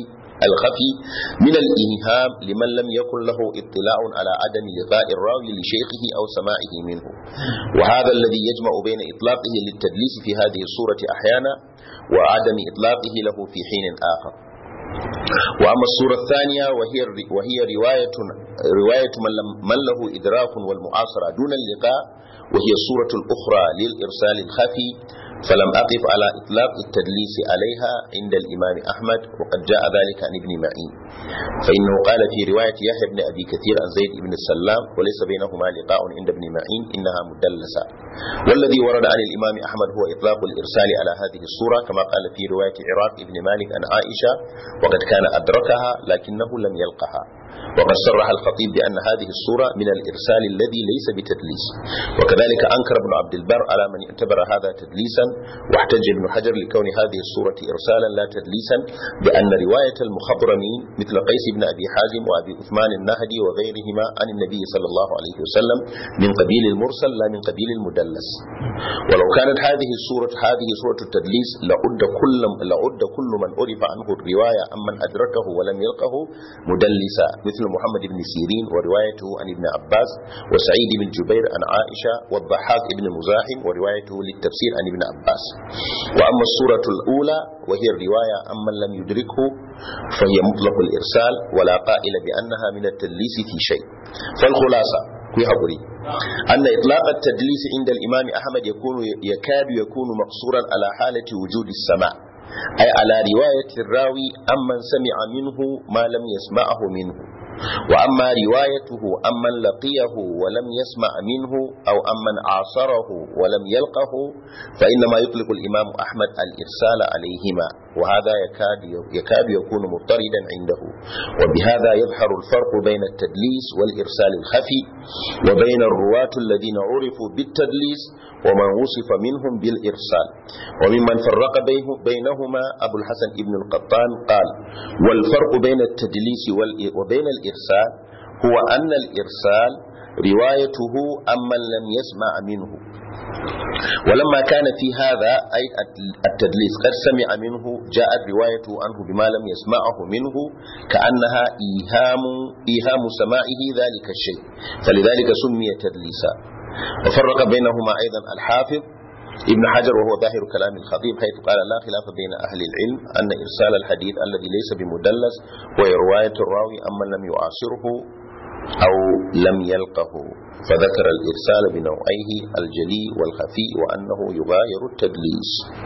من الإيهام لمن لم يكن له اطلاع على عدم لقاء الراوي لشيخه أو سماعه منه، وهذا الذي يجمع بين إطلاقه للتدليس في هذه الصورة أحيانا وعدم إطلاقه له في حين آخر. وأما الصورة الثانية وهي رواية من له إدراك والمعاصرة دون اللقاء، وهي الصورة الأخرى للإرسال الخفي، فلم أقف على إطلاق التدليس عليها عند الإمام أحمد، وقد جاء ذلك عن ابن معين، فإنه قال في رواية يحيى بن أبي كثير عن زيد بن السلام وليس بينهما لقاء عند ابن معين إنها مدلسة. والذي ورد عن الإمام أحمد هو إطلاق الإرسال على هذه الصورة كما قال في رواية عراق بن مالك عن عائشة، وقد كان أدركها لكنه لم يلقها. وقد صرح الخطيب بأن هذه الصورة من الإرسال الذي ليس بتدليس، وكذلك أنكر ابن عبد البر على من اعتبر هذا تدليسا، واحتج ابن حجر لكون هذه الصورة إرسالا لا تدليسا بأن رواية المخضرمين مثل قيس بن أبي حازم وأبي عثمان النهدي وغيرهما عن النبي صلى الله عليه وسلم من قبيل المرسل لا من قبيل المدلس. ولو كانت هذه صورة التدليس لعد كل من عرف عنه الرواية عمن أدركه ولم يلقه مدلسا، مثل محمد بن سيرين وروايته عن ابن عباس، وسعيد بن جبير عن عائشة، والضحاك بن مزاحم وروايته للتفسير عن ابن عباس. وأما الصورة الأولى وهي الرواية عمن لم يدركه فهي مطلق الإرسال ولا قائل بأنها من التدليس في شيء. فالخلاصة أن إطلاق التدليس عند الإمام أحمد يكاد يكون مقصورا على حالة وجود السماع، أي على رواية الراوي أمن سمع منه ما لم يسمعه منه. وأما روايته أمن لقيه ولم يسمع منه أو أمن عاصره ولم يلقه فإنما يطلق الإمام أحمد الإرسال عليهما، وهذا يكاد يكون مضطردا عنده. وبهذا يظهر الفرق بين التدليس والإرسال الخفي، وبين الرواة الذين عرفوا بالتدليس ومن وصف منهم بالإرسال. وممن فرق بينهما أبو الحسن ابن القطان قال: والفرق بين التدليس وبين الإرسال هو أن الإرسال روايته أمن لم يسمع منه، ولما كان في هذا أي التدليس قد سمع منه جاءت روايته عنه بما لم يسمعه منه كأنها إيهام سماعه ذلك الشيء، فلذلك سمي تدليسا. وفرق بينهما أيضا الحافظ ابن حجر وهو ظاهر كلام الخطيب، حيث قال: لا خلاف بين أهل العلم أن إرسال الحديث الذي ليس بمدلس هو رواية الراوي أما لم يعاصره أو لم يلقه، فذكر الإرسال بنوعيه الجلي والخفي وأنه يغاير التدليس.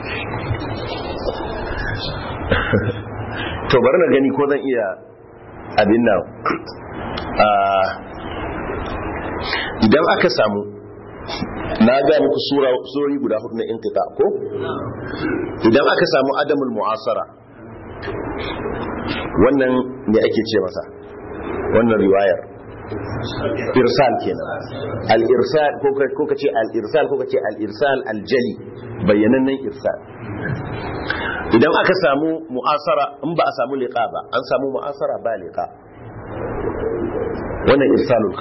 to bari na gani ko zan iya abin nan idan aka samu na ga muku surori guda hudu na inqita ko idan aka samu adamul mu'asara wannan me ake ce masa wannan riwayar irsal kenan. al-irsal ko kace al-irsal ko kace al-irsal al-jali bayyanannen irsal. idan aka samu mu'asara in ba a samu liqa ba an samu mu'asara ba liqa wannan irsalul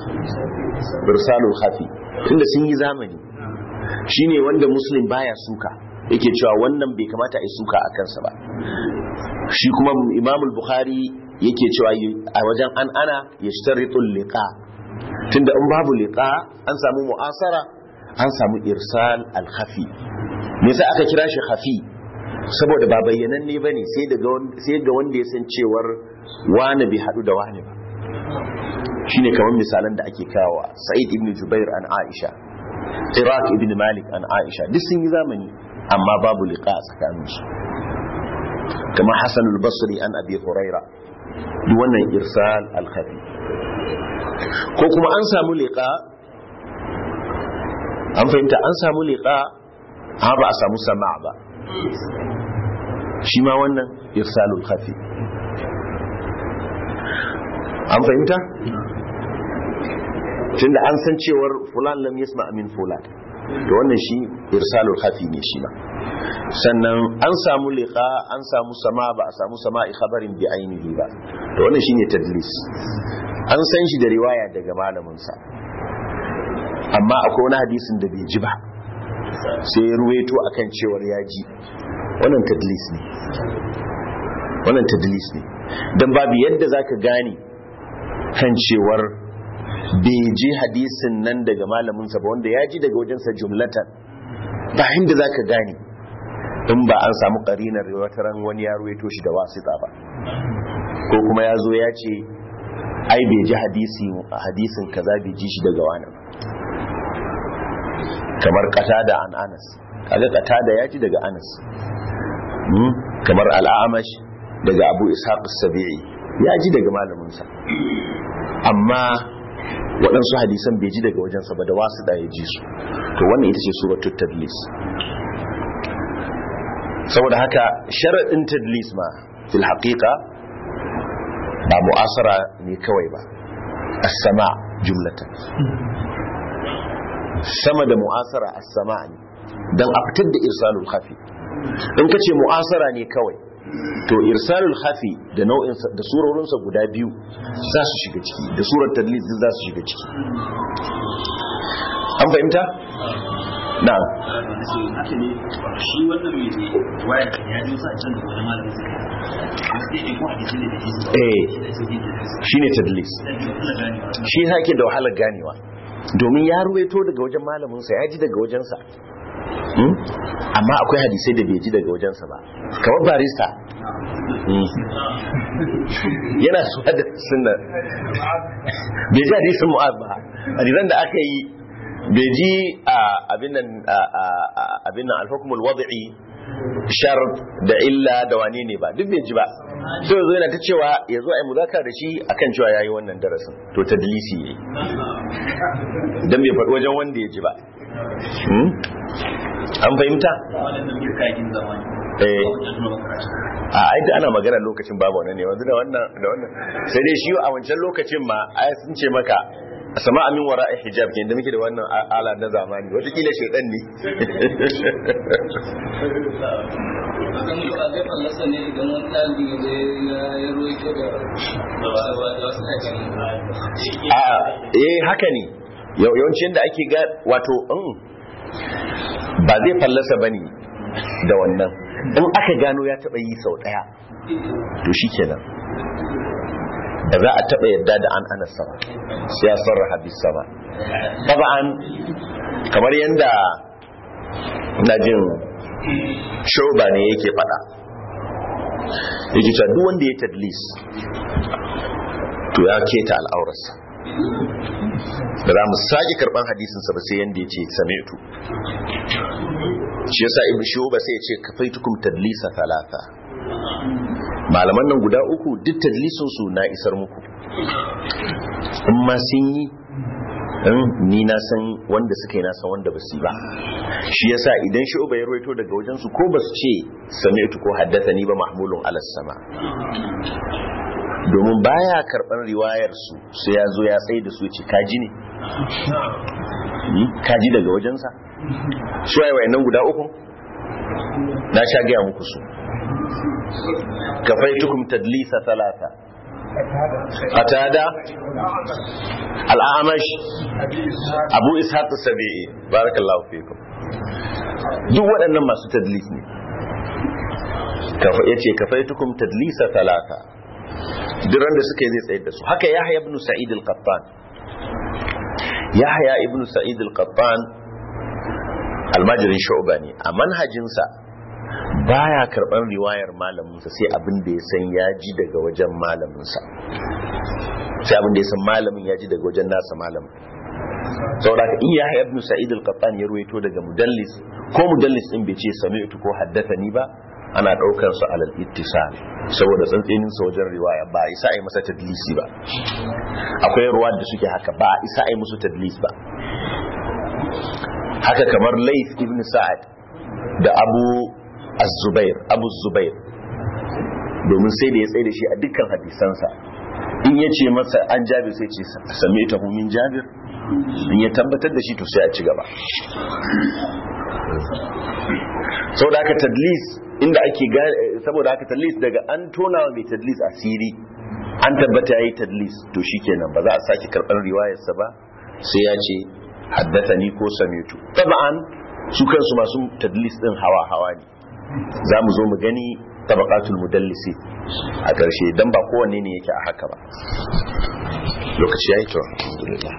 khafi tunda sun yi zamani shine wanda muslim baya suka yake cewa wannan bai kamata a yi suka a kansa ba. shi kuma imamul bukhari yake cewa a wajen ana yashtaritul liqa tunda in babu liqa an samu mu'asara an samu irsal al khafi. me yasa aka kira shi khafi? saboda ba bayyananne bane sai ga wanda ya san cewar wani bai hadu da wani ba. shine kamar misalan da ake kawo Sa'id ibn Jubair an Aisha, Iraq ibn Malik an Aisha, duk sun yi zamani amma babu liqa tsakanin su. kamar Hasan al-Basri an Abi Huraira, duk wannan irsal al-khafi. ko kuma an samu liqa, an fahimta an samu liqa amma ba a samu sama' ba, shi ma wannan irsalul khafi. An fahimta? Tunda an san cewar fulan lam yasma min fulan, to wannan shi irsalul khafi ne shi ma. Sannan an samu liqa, an samu sama, ba a samu sama'i khabarin bi ainihi ba, to wannan shine tadlis. An san shi da riwaya daga malamin sa, amma akwai wani hadisin da bai ji ba sai ya ruwaito akan cewar ya ji, wannan tadlis ne. Wannan tadlis ne, dan babu yadda zaka gane kan cewar bai ji hadisin nan daga malaminsa ba wanda ya ji daga wajensa jumlatan, ba inda za ka gane in ba an samu ƙarinar wataran wani ya ruwaito shi da wasita ba, ko kuma ya zo ya ce ai bai ji hadisin kaza bai ji shi daga wani ba, kamar Qatada an Anas, kaga Qatada ya ji daga Anas, kamar Al-A'mash daga Abu Ishaq as-Sabi'i ya ji daga malaminsa, amma waɗansu hadisan bai ji daga wajensa ba da wasu da ya ji su, to wannan ita ce suratul tadlis. Saboda haka sharaɗin tadlis ma fil haqiqa ba mu'asara ne kawai ba, as-sama jumlatan, sama da mu'asara as-sama ne, dan a fitar da irsalul khafi. In kace mu'asara ne kawai, to irsalul khafi da nau'in da surorinsa guda biyu za su shiga ciki, da surar tadlis za su shiga ciki. An fahimta? Na'am. Shi wannan mai waya ya ji sa can da wani malamin sa. Sai ko hadisi ne da shi. Shine tadlis. Shi yake da wahalar ganewa. Domin ya ruwaito daga wajen malamin sa, ya ji daga wajen sa. Amma akwai hadisai da bai ji daga wajensa ba, kamar barista yana su da sunna, bai ji hadisin Mu'az ba, hadisan da aka yi bai ji abin nan al-hukmul wad'i shart da illa da wane ne ba, duk bai ji ba. So yazo yana ta cewa yazo ai muzakara da shi akan cewa yayi wannan darasin, to tadlisi ne dan bai faɗi wajen wanda ya ji ba. An fahimta? A aida ana magana lokacin babu wannan ne, wanzu da wannan sai dai shi a wancan lokacin ma aya sun ce maka sama amin wara'i hijab ke da muke da wannan ala na zamani, watakila shaidan ne. Haka ne yawancin da ake ga wato ba zai fallasa bane da wannan, in aka gano ya taba yi sau daya to shikenan ba za a taba yadda da an ana sama sai ya sarraha bis sama. Taban kamar yanda ina jin shoba ne yake fada, yake cewa duk wanda ya tadlis to ya keta al'aurarsa, da za mu sake karban hadisinsa ba sai yanda ya ce sami'tu. Shi yasa ibn shuba sai ya ce kafaitukum tadlisa thalatha, malaman nan guda uku duk tadlisin su na isar muku, amma sun yi ni na san wanda suka yi, na san wanda ba su yi ba. Shi yasa idan shuba ya rawaito daga wajen su ko ba su ce sami'tu ko haddathani ba mahmulun ala sama, domin baya karban riwayar su sai ya zo ya tsaye da su ce kaji ne, kaji daga wajensa. Su waye wayannan guda uku na sha gaya muku su, kafaitukum tadlisa thalatha, Qatada, Al-A'mash, Abu Ishaq as-Sabi'i, barakallahu fikum. Duk waɗannan masu tadlis ne. Yace kafaitukum tadlisa thalatha, duk da suka yi zai tsayar da su. Haka Yahya ibn Sa'id al-Qattan, Yahya ibn Sa'id al-Qattan almajirin Shu'ba ne, a manhajinsa baya karban riwayar malaminsa sai abin da ya san ya ji daga wajen malaminsa, sai abin da ya san malamin ya ji daga wajen nasa malamin. saboda in Yahya ibn Sa'id al-Qattan ya ruwaito daga mudallis, ko mudallis din bai ce sami'tu ko haddathani ba, ana daukar su alal ittisal saboda tsantsenin sa wajen riwaya, ba isa ai masa tadlisi ba. Akwai ruwa da suke haka, ba isa ai musu tadlis ba. Haka kamar Layth ibn Sa'ad da az-Zubair Abu Zubair domin sai da ya tsaye da shi a dukkan hadisansa in ya ce masa an Jabir sai ce sami'tahu min Jabir in ya tabbatar da shi to sai a ci gaba. saboda haka tadlis inda ake saboda haka tadlis daga an tonawa mai tadlis asiri an tabbata yayi tadlis to shikenan ba za a saki karɓar riwayarsa ba sai ya ce haddathani ko sami'tu. taban su kansu masu tadlis din hawa ne za mu zo mu gani tabaqatul mudallisi a ƙarshe dan ba kowanne ne yake a haka ba. lokaci yayi to alhamdulillah.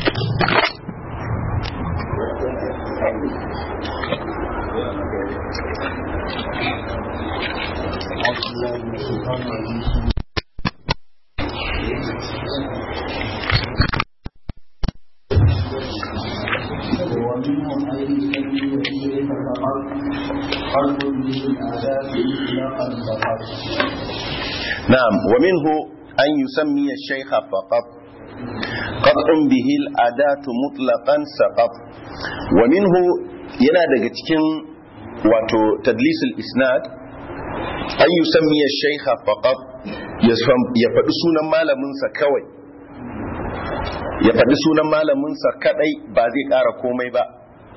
نعم ومنه أن يسمي الشيخ فقط قطع به الأداة مطلقا سقط ومنه yana daga cikin wato tadlisul isnad an yusammi ash-shaykha faqat ya faɗi sunan malamin sa kawai ya faɗi sunan malamin sa kadai ba zai ƙara komai ba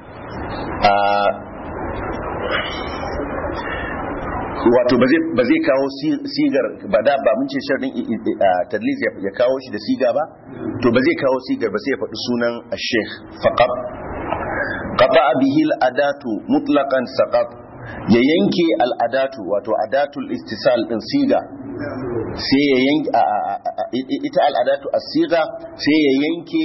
wato ba zai kawo sigar ba da ba mun ce sharadin tadlis ya kawo shi da siga ba to ba zai kawo sigar ba sai ya faɗi sunan ash-shaykh faqat qata bihi al-adatu mutlaqan saqat ya yanke al-adatu wato adatul istisal din siga sai ya yanke ita al-adatu as-siga sai ya yanke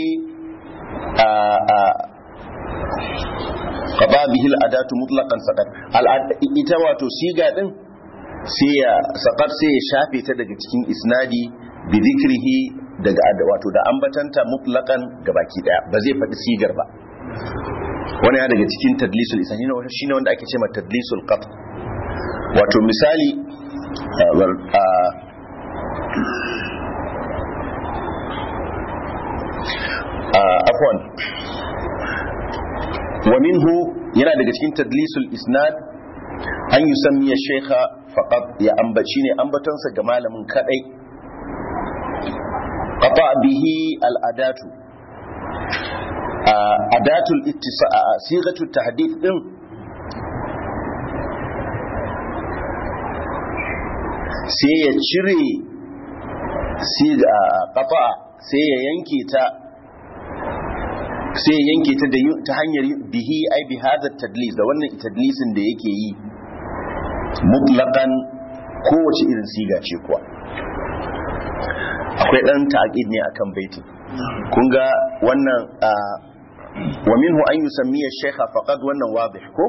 qata bihi al-adatu mutlaqan saqat ita wato siga din sai ya saqat sai ya shafe ta daga cikin isnadi bi dhikrihi daga wato da ambatanta mutlaqan gabaki daya ba zai faɗi sigar ba. wani ya daga cikin tadlisul isani shine wanda ake cewa tadlisul qat wato misali afwan wa minhu yana daga cikin tadlisul isnad an yusammi ash-shaykha faqat ya ambaci ne ambatansa ga malamin kadai qata bihi al-adatu adatul ittisa sigatul tahdith din sai ya cire siga qata sai ya yanke ta ta hanyar bihi ai bi hada tadlis da wannan tadlisin da yake yi mutlaqan kowace irin siga ce kuwa akwai dan ta'aqid ne akan baitin kun ga wannan wa minhu an yusammiya shaykha faqad wannan wadih ko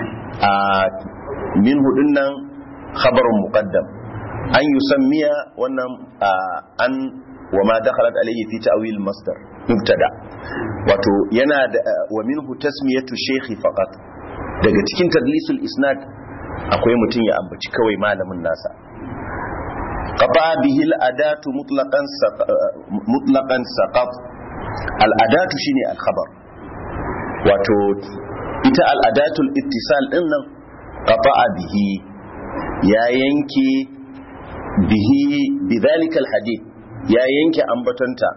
minhu dinnan khabarun muqaddam an yusammiya wannan an wa ma dakhalat alayhi fi ta'wil masdar mubtada wato yana da wa minhu tasmiyatu shaykhi faqat daga cikin tadlisul isnad akwai mutum ya ambaci kawai malamin nasa qata bihi al-adatu mutlaqan saqat al-adatu shine al-khabar wato ita al-adatul ittisal din nan qata bihi ya yanke bihi bidhalika al-hadith ya yanke ambatanta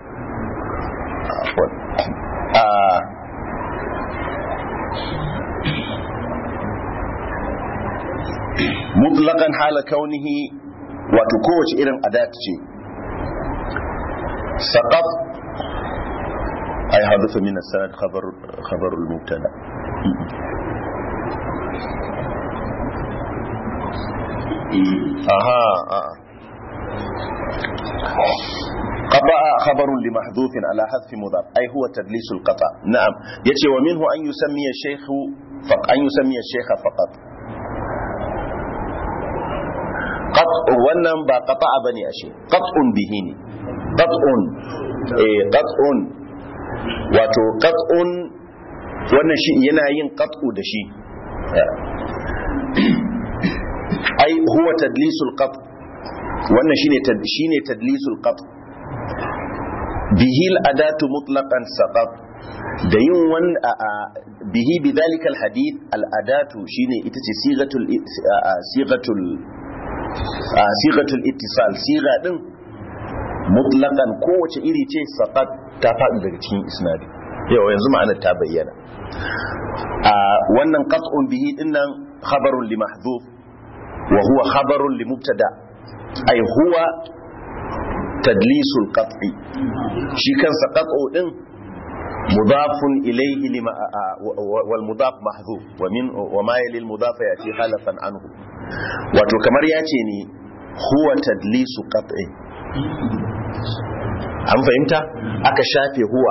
mutlaqan hala kaunihi wato kowace irin adat ce saqat ay hadatha min as-sanad khabar al-mubtada قطع خبر لمحذوف على حذف مضاف أي هو تدليس القطع نعم يتي ومنه أن يسمي الشيخ فقط قطع wannan ba qata'a bane ashe qat'un bihi ne qat'un wato qat'un wannan shi yana yin qat'u da shi ai huwa tadlisul qat' wannan shine tadlisul qat' bihi al-adatu mutlaqan saqat da yin wani bihi bidhalika alhadith al'adatu shine ita ce sigatul ittisal, siga din mutlaqan kowace iri ce saqat ta faɗi daga cikin isnadi. yau yanzu ma'anar ta bayyana. wannan qat'un bihi dinnan khabarun li mahdhuf wa huwa khabarun li mubtada, ay huwa tadlisul qat'i. shi kansa qat'u din mudafun ilayhi lima wal mudaf mahdhuf wa ma yali al mudaf yati khalafan anhu, wato kamar yace ne huwa tadlisu qat'i. an fahimta, aka shafe huwa,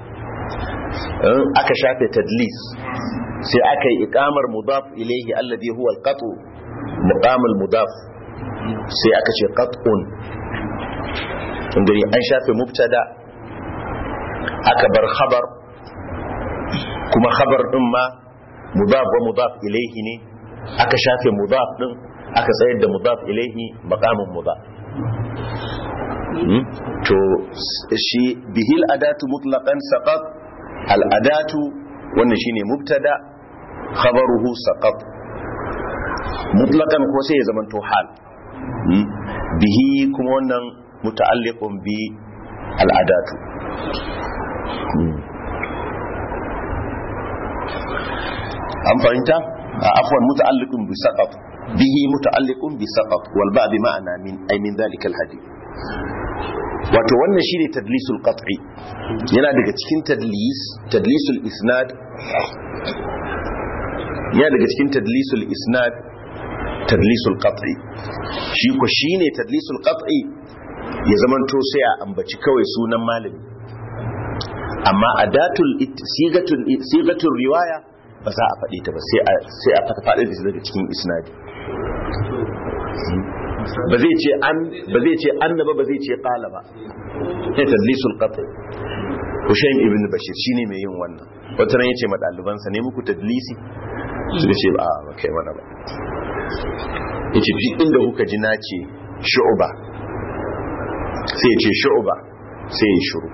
aka shafe tadlis, sai aka yi iqamar mudaf ilayhi alladhi huwa al qat'u muqam al mudaf, sai aka ce qat'un. indari an shafe mubtada aka bar khabar, kuma khabar din ma mudaf wa mudaf ilayhi ne, aka shafe mudaf din aka tsayar da mudaf ilayhi maqamun mudaf. to shi bihil adatu mutlaqan saqat, al adatu wannan shine mubtada, khabaruhu saqat. mutlaqan ko sai ya zamanto hal, bihi kuma wannan muta'alliqun bi al adatu. an fahimta, afwan muta'alliqun bi saqat, bihi muta'alliqun bi saqat wal ba bi ma'ana min ay min dhalika al hadith. wato wannan shine tadlisul qat'i, yana daga cikin tadlisul isnad, yana daga cikin tadlisul isnad tadlisul qat'i. shi ko shine tadlisul qat'i ya zamanto sai a ambaci kawai sunan malami, amma adatul sigatul riwaya ba za a faɗi ta ba, sai a faɗi da daga cikin isnadi. ba zai ce annaba, ba zai ce qala ba. sai tadlisul qat'i. Hushaym ibn Bashir shine mai yin wannan. wata ran yace ma ɗalibansa ne muku tadlisi, suka ce ba kai mana ba. yace duk inda kuka ji na ce shu'ba, sai ya ce shu'ba, sai ya shiru.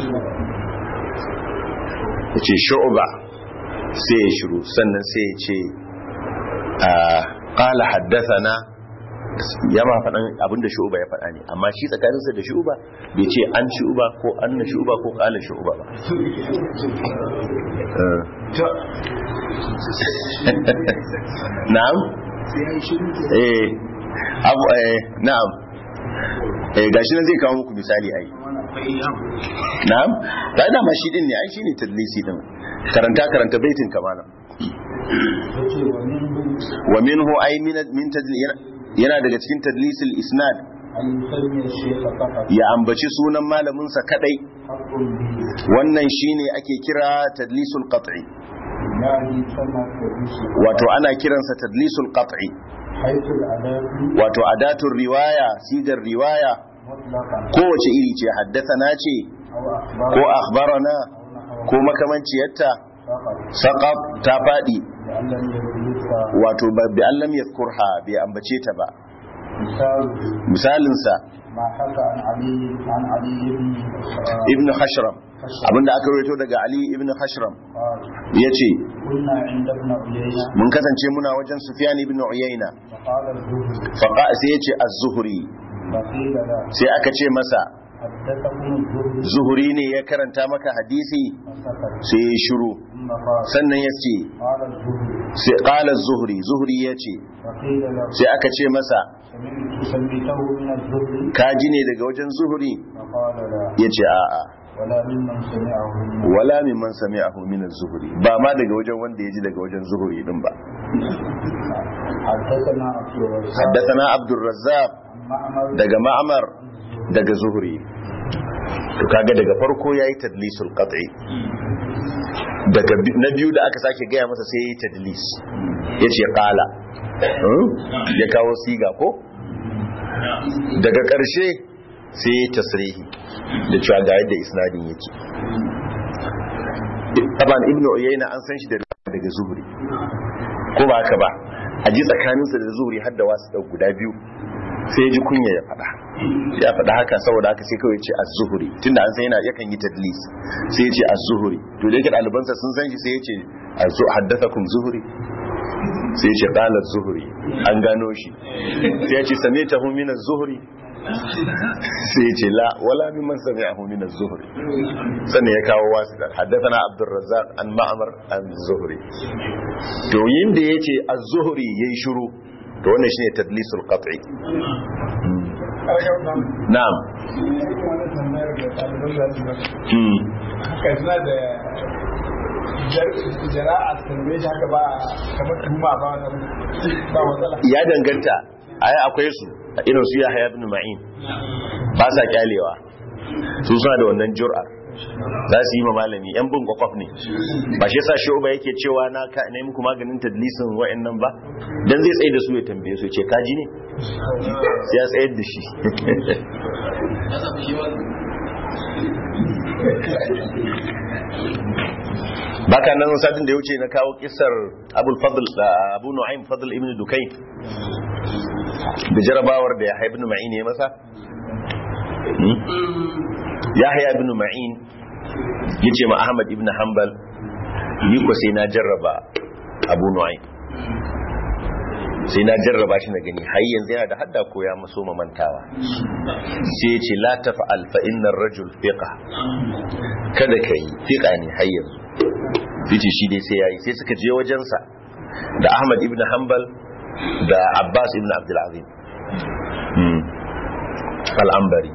yace shu'ba, sai ya shiru, sannan sai ya ce qala haddathana, ya ma faɗan abinda shu'ba ya faɗa ne, amma shi tsakaninsa da shu'ba bai ce an shu'ba ko anna shu'ba ko qala shu'ba ba. na'am na'am gashi nan zai kawo muku misali ai. na'am da dama shi din ne ai, shine tadlisi din. karanta baitin kamana. wa minhu ay min tadlis, yana daga cikin tadlisul isnad ya ambaci sunan malaminsa kadai, wannan shine ake kira tadlisul qat'i. wato ana kiransa tadlisul qat'i, wato adatul riwaya, sigar riwaya kowace iri ce, haddathana ce ko akhbarana ko makamanciyarta, saqat ta fadi, wato bi allam yadhkurha, bi ambace ta ba. misalinsa ibn Hashram, abinda aka rawaito daga Ali ibn Hashram yace mun kasance muna wajen Sufyan ibn Uyayna, sai yace az-Zuhri, sai aka ce masa Zuhri ne ya karanta maka hadisi, sai ya shiru, sannan ya ce sai qala az-Zuhri, Zuhri yace, sai aka ce masa ka ji ne daga wajen Zuhri, yace a'a, wala mimman sami'ahu min az-Zuhri, ba ma daga wajen wanda ya ji daga wajen Zuhri din ba. haddathana Abdul Razzaq daga Ma'mar daga Zuhri. to kaga daga farko yayi tadlisul qat'i, daga na biyu da aka sake gaya masa sai yayi tadlis, yace qala, ya kawo siga ko, daga ƙarshe sai yayi tasrihi da cewa ga yadda isnadin yake. taban Ibn Uyayna an san shi daga Zuhri, ko ba haka ba, a ji tsakaninsa da Zuhri har da wasu guda biyu, sai ya ji kunya ya faɗa haka, saboda haka sai kawai ce az-Zuhri, tunda an san yana yakan yi tadlis sai ya ce az-Zuhri, to da yake ɗalibansa sun san shi sai ya ce haddathakum Zuhri, sai ya ce qala az-Zuhri, an gano shi, sai ya ce samitahu min az-Zuhri, sai ya ce la wala mimman sami'ahu min az-Zuhri, sannan ya kawo wasita haddathana Abdurrazzaq an Ma'mar an Zuhri. To yin da yace az-Zuhri yayi shiru, to wannan shine tadlisul qat'i. Na'am. Ya danganta, akwai su irin su Yahya ibn Ma'in ba sa kyalewa, su suna da wannan jur'a, za su yi ma malami yan bin kwakwaf ne, ba shi yasa Shu'ba yake cewa na muku maganin tadlisin wa'annan ba, dan zai tsaye da su ya tambaye su, ce kaji ne sai ya tsayar da shi. Baka nan satin da ya wuce na kawo kisar Abu Nu'aym Fadl ibn Dukayn da jarabawar da Yahya ibn Ma'in ya masa. Yahya ibn Ma'in yace ma Ahmad ibn Hanbal, ni ko sai na jarraba Abu Nu'aym, sai na jarraba shi na gani har yanzu yana da hadda ko ya maso mamantawa. Sai ya ce la taf'al fa innar rajul fiqa, kada kai fiqa ne har yanzu. Yace shi dai sai yayi, sai suka je wajensa da Ahmad ibn Hanbal da Abbas ibn Abdul Azim al-Anbari.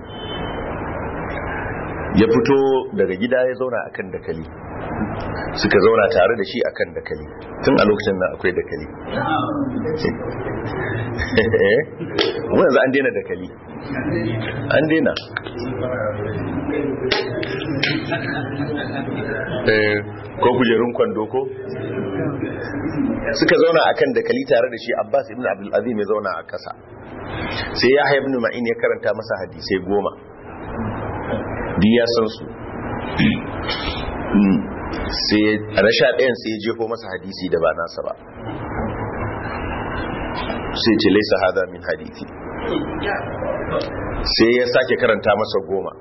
Ya fito daga gida ya zauna akan dakali, suka zauna tare da shi akan dakali, tun a lokacin nan akwai dakali. Yanzu an daina dakali, an daina. Ko kujerun kwando ko suka zauna akan dakali tare da shi. Abbas ibn Abdul Azim ya zauna a kasa, sai Yahya ibn Ma'in ya karanta masa hadisai 10 ya san su. Sai a na 11 sai ya jefo masa hadisi da ba nasa ba, sai ce laisa hada min hadisi. Sai ya sake karanta masa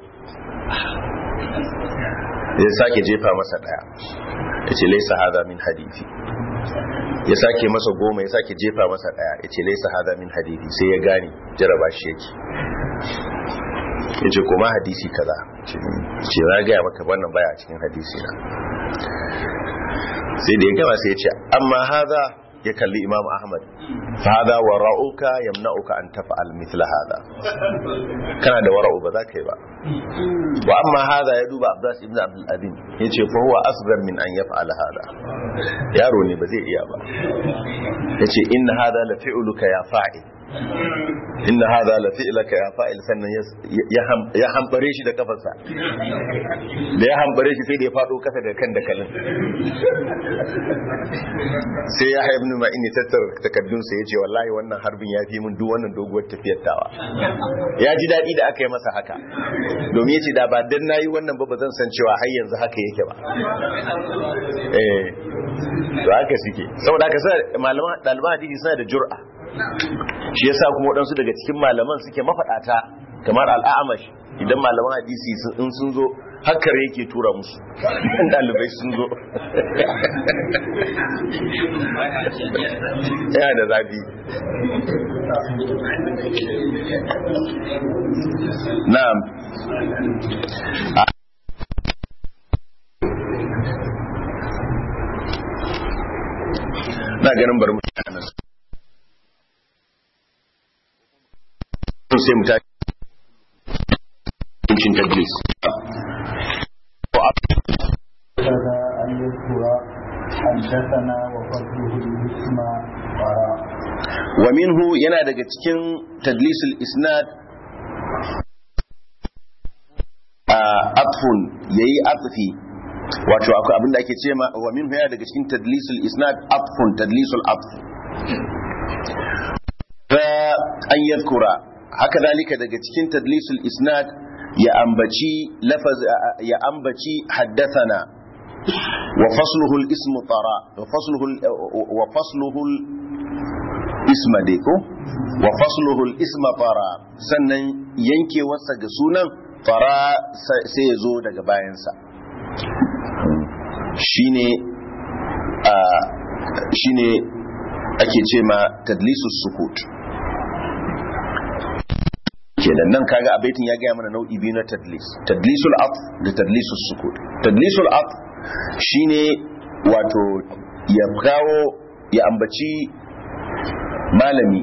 10, ya sake jefa masa 1, ya ce laisa hada min hadisi. Ya sake masa 10, ya sake jefa masa 1, ya ce laisa hada min hadisi. Sai ya gane jaraba shi yake, ya ce kuma hadisi kaza, ce na gaya maka wannan baya a cikin hadisi na. Sai da ya gama sai ya ce amma haza, ya kalli Imam Ahmad, fa hada wara'uka yamna'uka an taf'al mithla hada, kana da wara'u ba za ka yi ba. Wa amma hada, ya duba Abbas ibn Abdul Azim, ya ce fa huwa asghar min an yaf'al hada, yaro ne ba zai iya ba. Ya ce inna hada la fi'luka ya fa'il, inna hadha la fi'laka ya fa'il. Sannan ya hambare shi da kafarsa, da ya hambare shi sai da ya fado kasa da kan dakalin. Sai ya ibn Ma'in tattar takaddun sa yace wallahi wannan harbin ya fi min duk wannan doguwar tafiyar tawa. Ya ji dadi da aka yi masa haka, domin yace da ba dan nayi wannan ba zan san cewa har yanzu haka yake ba. To haka suke, saboda haka sai ɗaliban hadisi suna da jur'a. Shi yasa kuma waɗansu daga cikin malaman suke mafaɗata, kamar al'amash, idan malaman hadisi in sun zo hakkar yake tura musu in ɗalibai sun zo. Yana da zafi. Na'am. Na ganin bari mutane sai mu tashi cikin tadlis. Wa minhu, yana daga cikin tadlisul isnad atfun, yayi atfi, wato akwai abinda ake ce ma wa minhu, yana daga cikin tadlisul isnad atfun, tadlisul atf, fa an yadhkura. Haka dalika daga cikin tadlisul isnad ya ambaci haddathana wa fasluhu al-ismu tara, wa fasluhu isma dai ko wa fasluhu al-isma fara sannan yankewarsa ga sunan fara sai ya zo daga bayansa shine ake ce ma tadlisus sukut kenan nan kaga a baitin ya gaya mana nau'i biyu na tadlisul atf da tadlisus sukut. Tadlisul atf shine wato ya kawo ya ambaci malami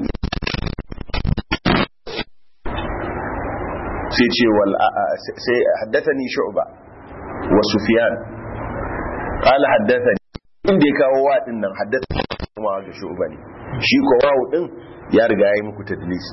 sai ce sai haddathani shu'ba wa sufyan qala haddathani inda ya kawo wa din nan haddathani kuma ga shu'ba ne shi ko wawu din ya riga yayi muku tadlisi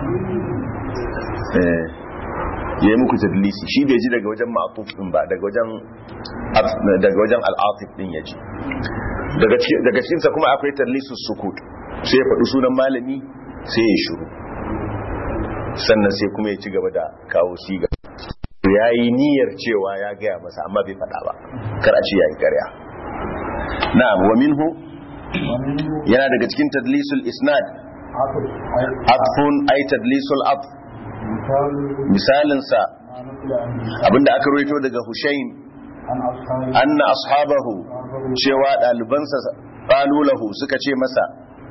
yayi muku tadlisi shi bai ji daga wajen ma'tuf din ba daga wajen al-atif din yaji daga cikin sa kuma akwai tadlisus sukut sai ya faɗi sunan malami sai ya shiru sannan sai kuma ya ci gaba da kawo siga ya yi niyyar cewa ya gaya masa amma bai faɗa ba kar a ce ya yi ƙarya na'am wa minhu yana daga cikin tadlisul isnad atfun ay tadlisul atf misalin sa abinda aka rawaito daga Hushaym anna ashabahu cewa dalibansa qalu lahu suka ce masa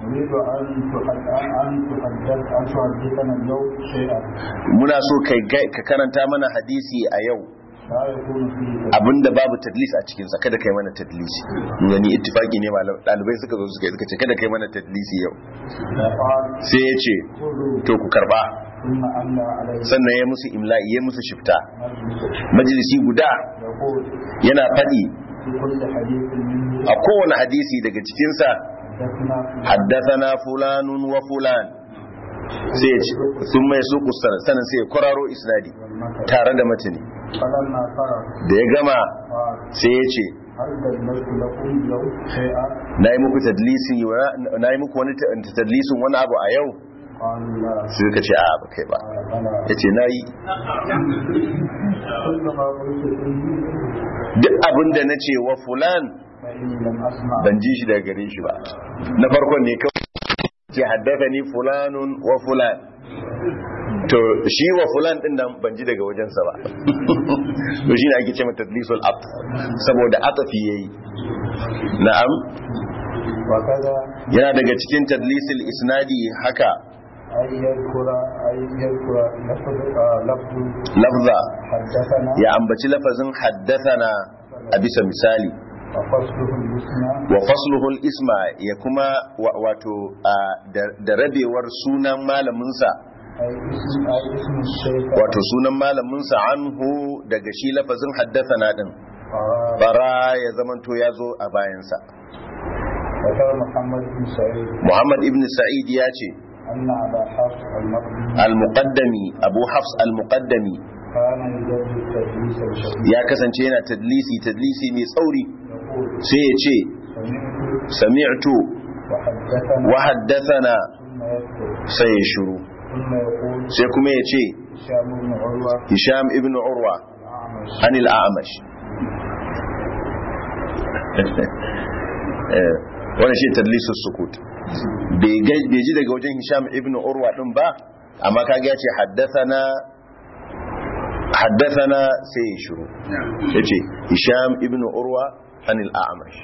muna so ka karanta mana hadisi a yau abinda babu tadlis a cikinsa kada kai mana tadlisi yani ittifaki ne dalibai suka zo suka ce kada kai mana tadlisi yau sai ya ce to ku karba sannan ya musu imla'i ya musu shifta majalisi guda yana faɗi a kowane hadisi daga cikinsa haddathana fulanun wa fulan sai ya ce sun mai suku sanan sai ya kwararo isnadi tare da matani da ya gama sai ya ce na yi muku wani tadlisin wani abu a yau sai ka ce a ba kai ba ya ce na yi duk abinda na ce wa fulan ban ji shi daga gare shi ba na farkon ne kawai ce haddathani fulanun wa fulan to shi wa fulan din nan ban ji daga wajensa ba to shine ake cewa tadlisul atf saboda atafi yayi na'am yana daga cikin tadlisul isnadi haka lafza ya ambaci lafazin haddathana a bisa misali wa fasluhul isma ya kuma wato da rabewar sunan malaminsa wato sunan malaminsa anhu daga shi lafazin haddathana din bara ya zamanto ya zo a bayansa. Muhammad ibn Sa'id ya ce al-muqaddami Abu Hafs al-muqaddami ya kasance yana tadlisi mai tsauri sai ya ce sami'tu wa haddathana sai ya shiru sai kuma ya ce Hisham ibn Urwa anil A'mash wannan shi tadlisus sukut bai ji daga wajen Hisham ibn Urwa din ba amma kaga ya ce haddathana sai ya shiru yace Hisham ibn Urwa anil A'mash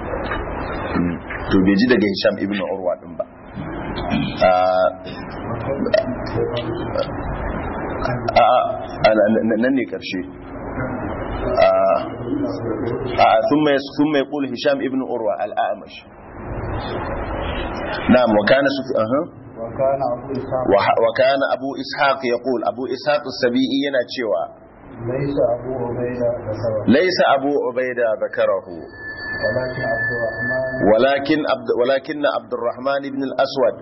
to bai ji daga Hisham ibn Urwa din ba nan ne karshe ثم يقول هشام ابن عروة الأعمش نعم وكان أبو إسحاق يقول أبو إسحاق السبيعي يناتشوا ليس أبو عبيدة ذكره ولكن عبد الرحمن بن الأسود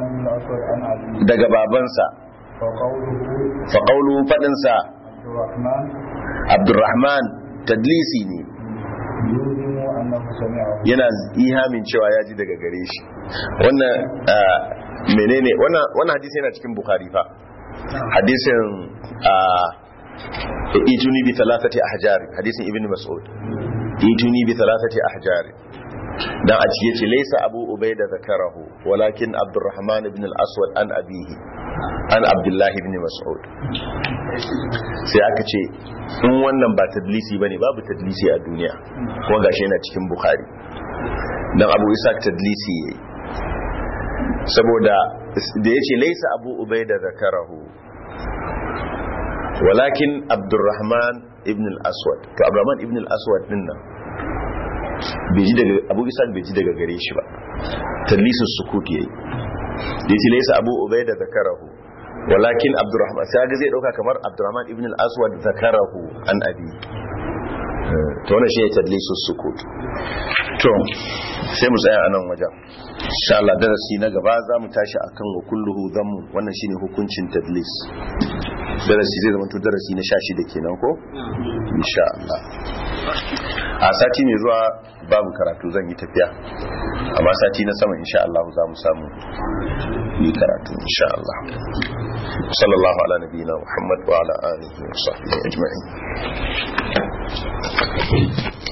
دقبابنسا فقوله فدنسا عبد الرحمن تدليسي ne yana ihamin cewa ya ji daga gare shi wannan menene wannan hadisi yana cikin Bukhari fa hadisin ituni bi thalathati ahjar hadisin ibn Mas'ud ituni bi thalathati ahjar dan a cike ce laysa abu ubaida zakarahu walakin abdurrahman ibn al-aswad an abihi an abdullah ibn mas'ud. sai aka ce in wannan ba tadlisi bane babu tadlisi a duniya kuma gashi yana cikin bukhari dan abu isa tadlisi yayi saboda da yace laysa abu ubaida zakarahu walakin abdurrahman ibn al-aswad, to abdurrahman ibn al-aswad din nan bai ji daga abu isa bai ji daga gare shi ba, tadlisus sukut yayi da yace laysa abu ubaida zakarahu walakin abdurrahman, sai ga zai dauka kamar abdurrahman ibn al-aswad zakarahu an abi, to wannan shi ne tadlisus sukut. to sai mu tsaya a nan wajen insha Allah. darasi na gaba za mu tashi akan wa kulluhu dhammu, wannan shine hukuncin tadlis. darasi zai zama to darasi na 16 kenan ko insha Allah. a sati mai zuwa babu karatu zan yi tafiya, amma sati na sama insha Allah za mu samu yi karatu insha Allah. sallallahu ala nabiyina Muhammad wa ala alihi wa sahbihi ajma'in.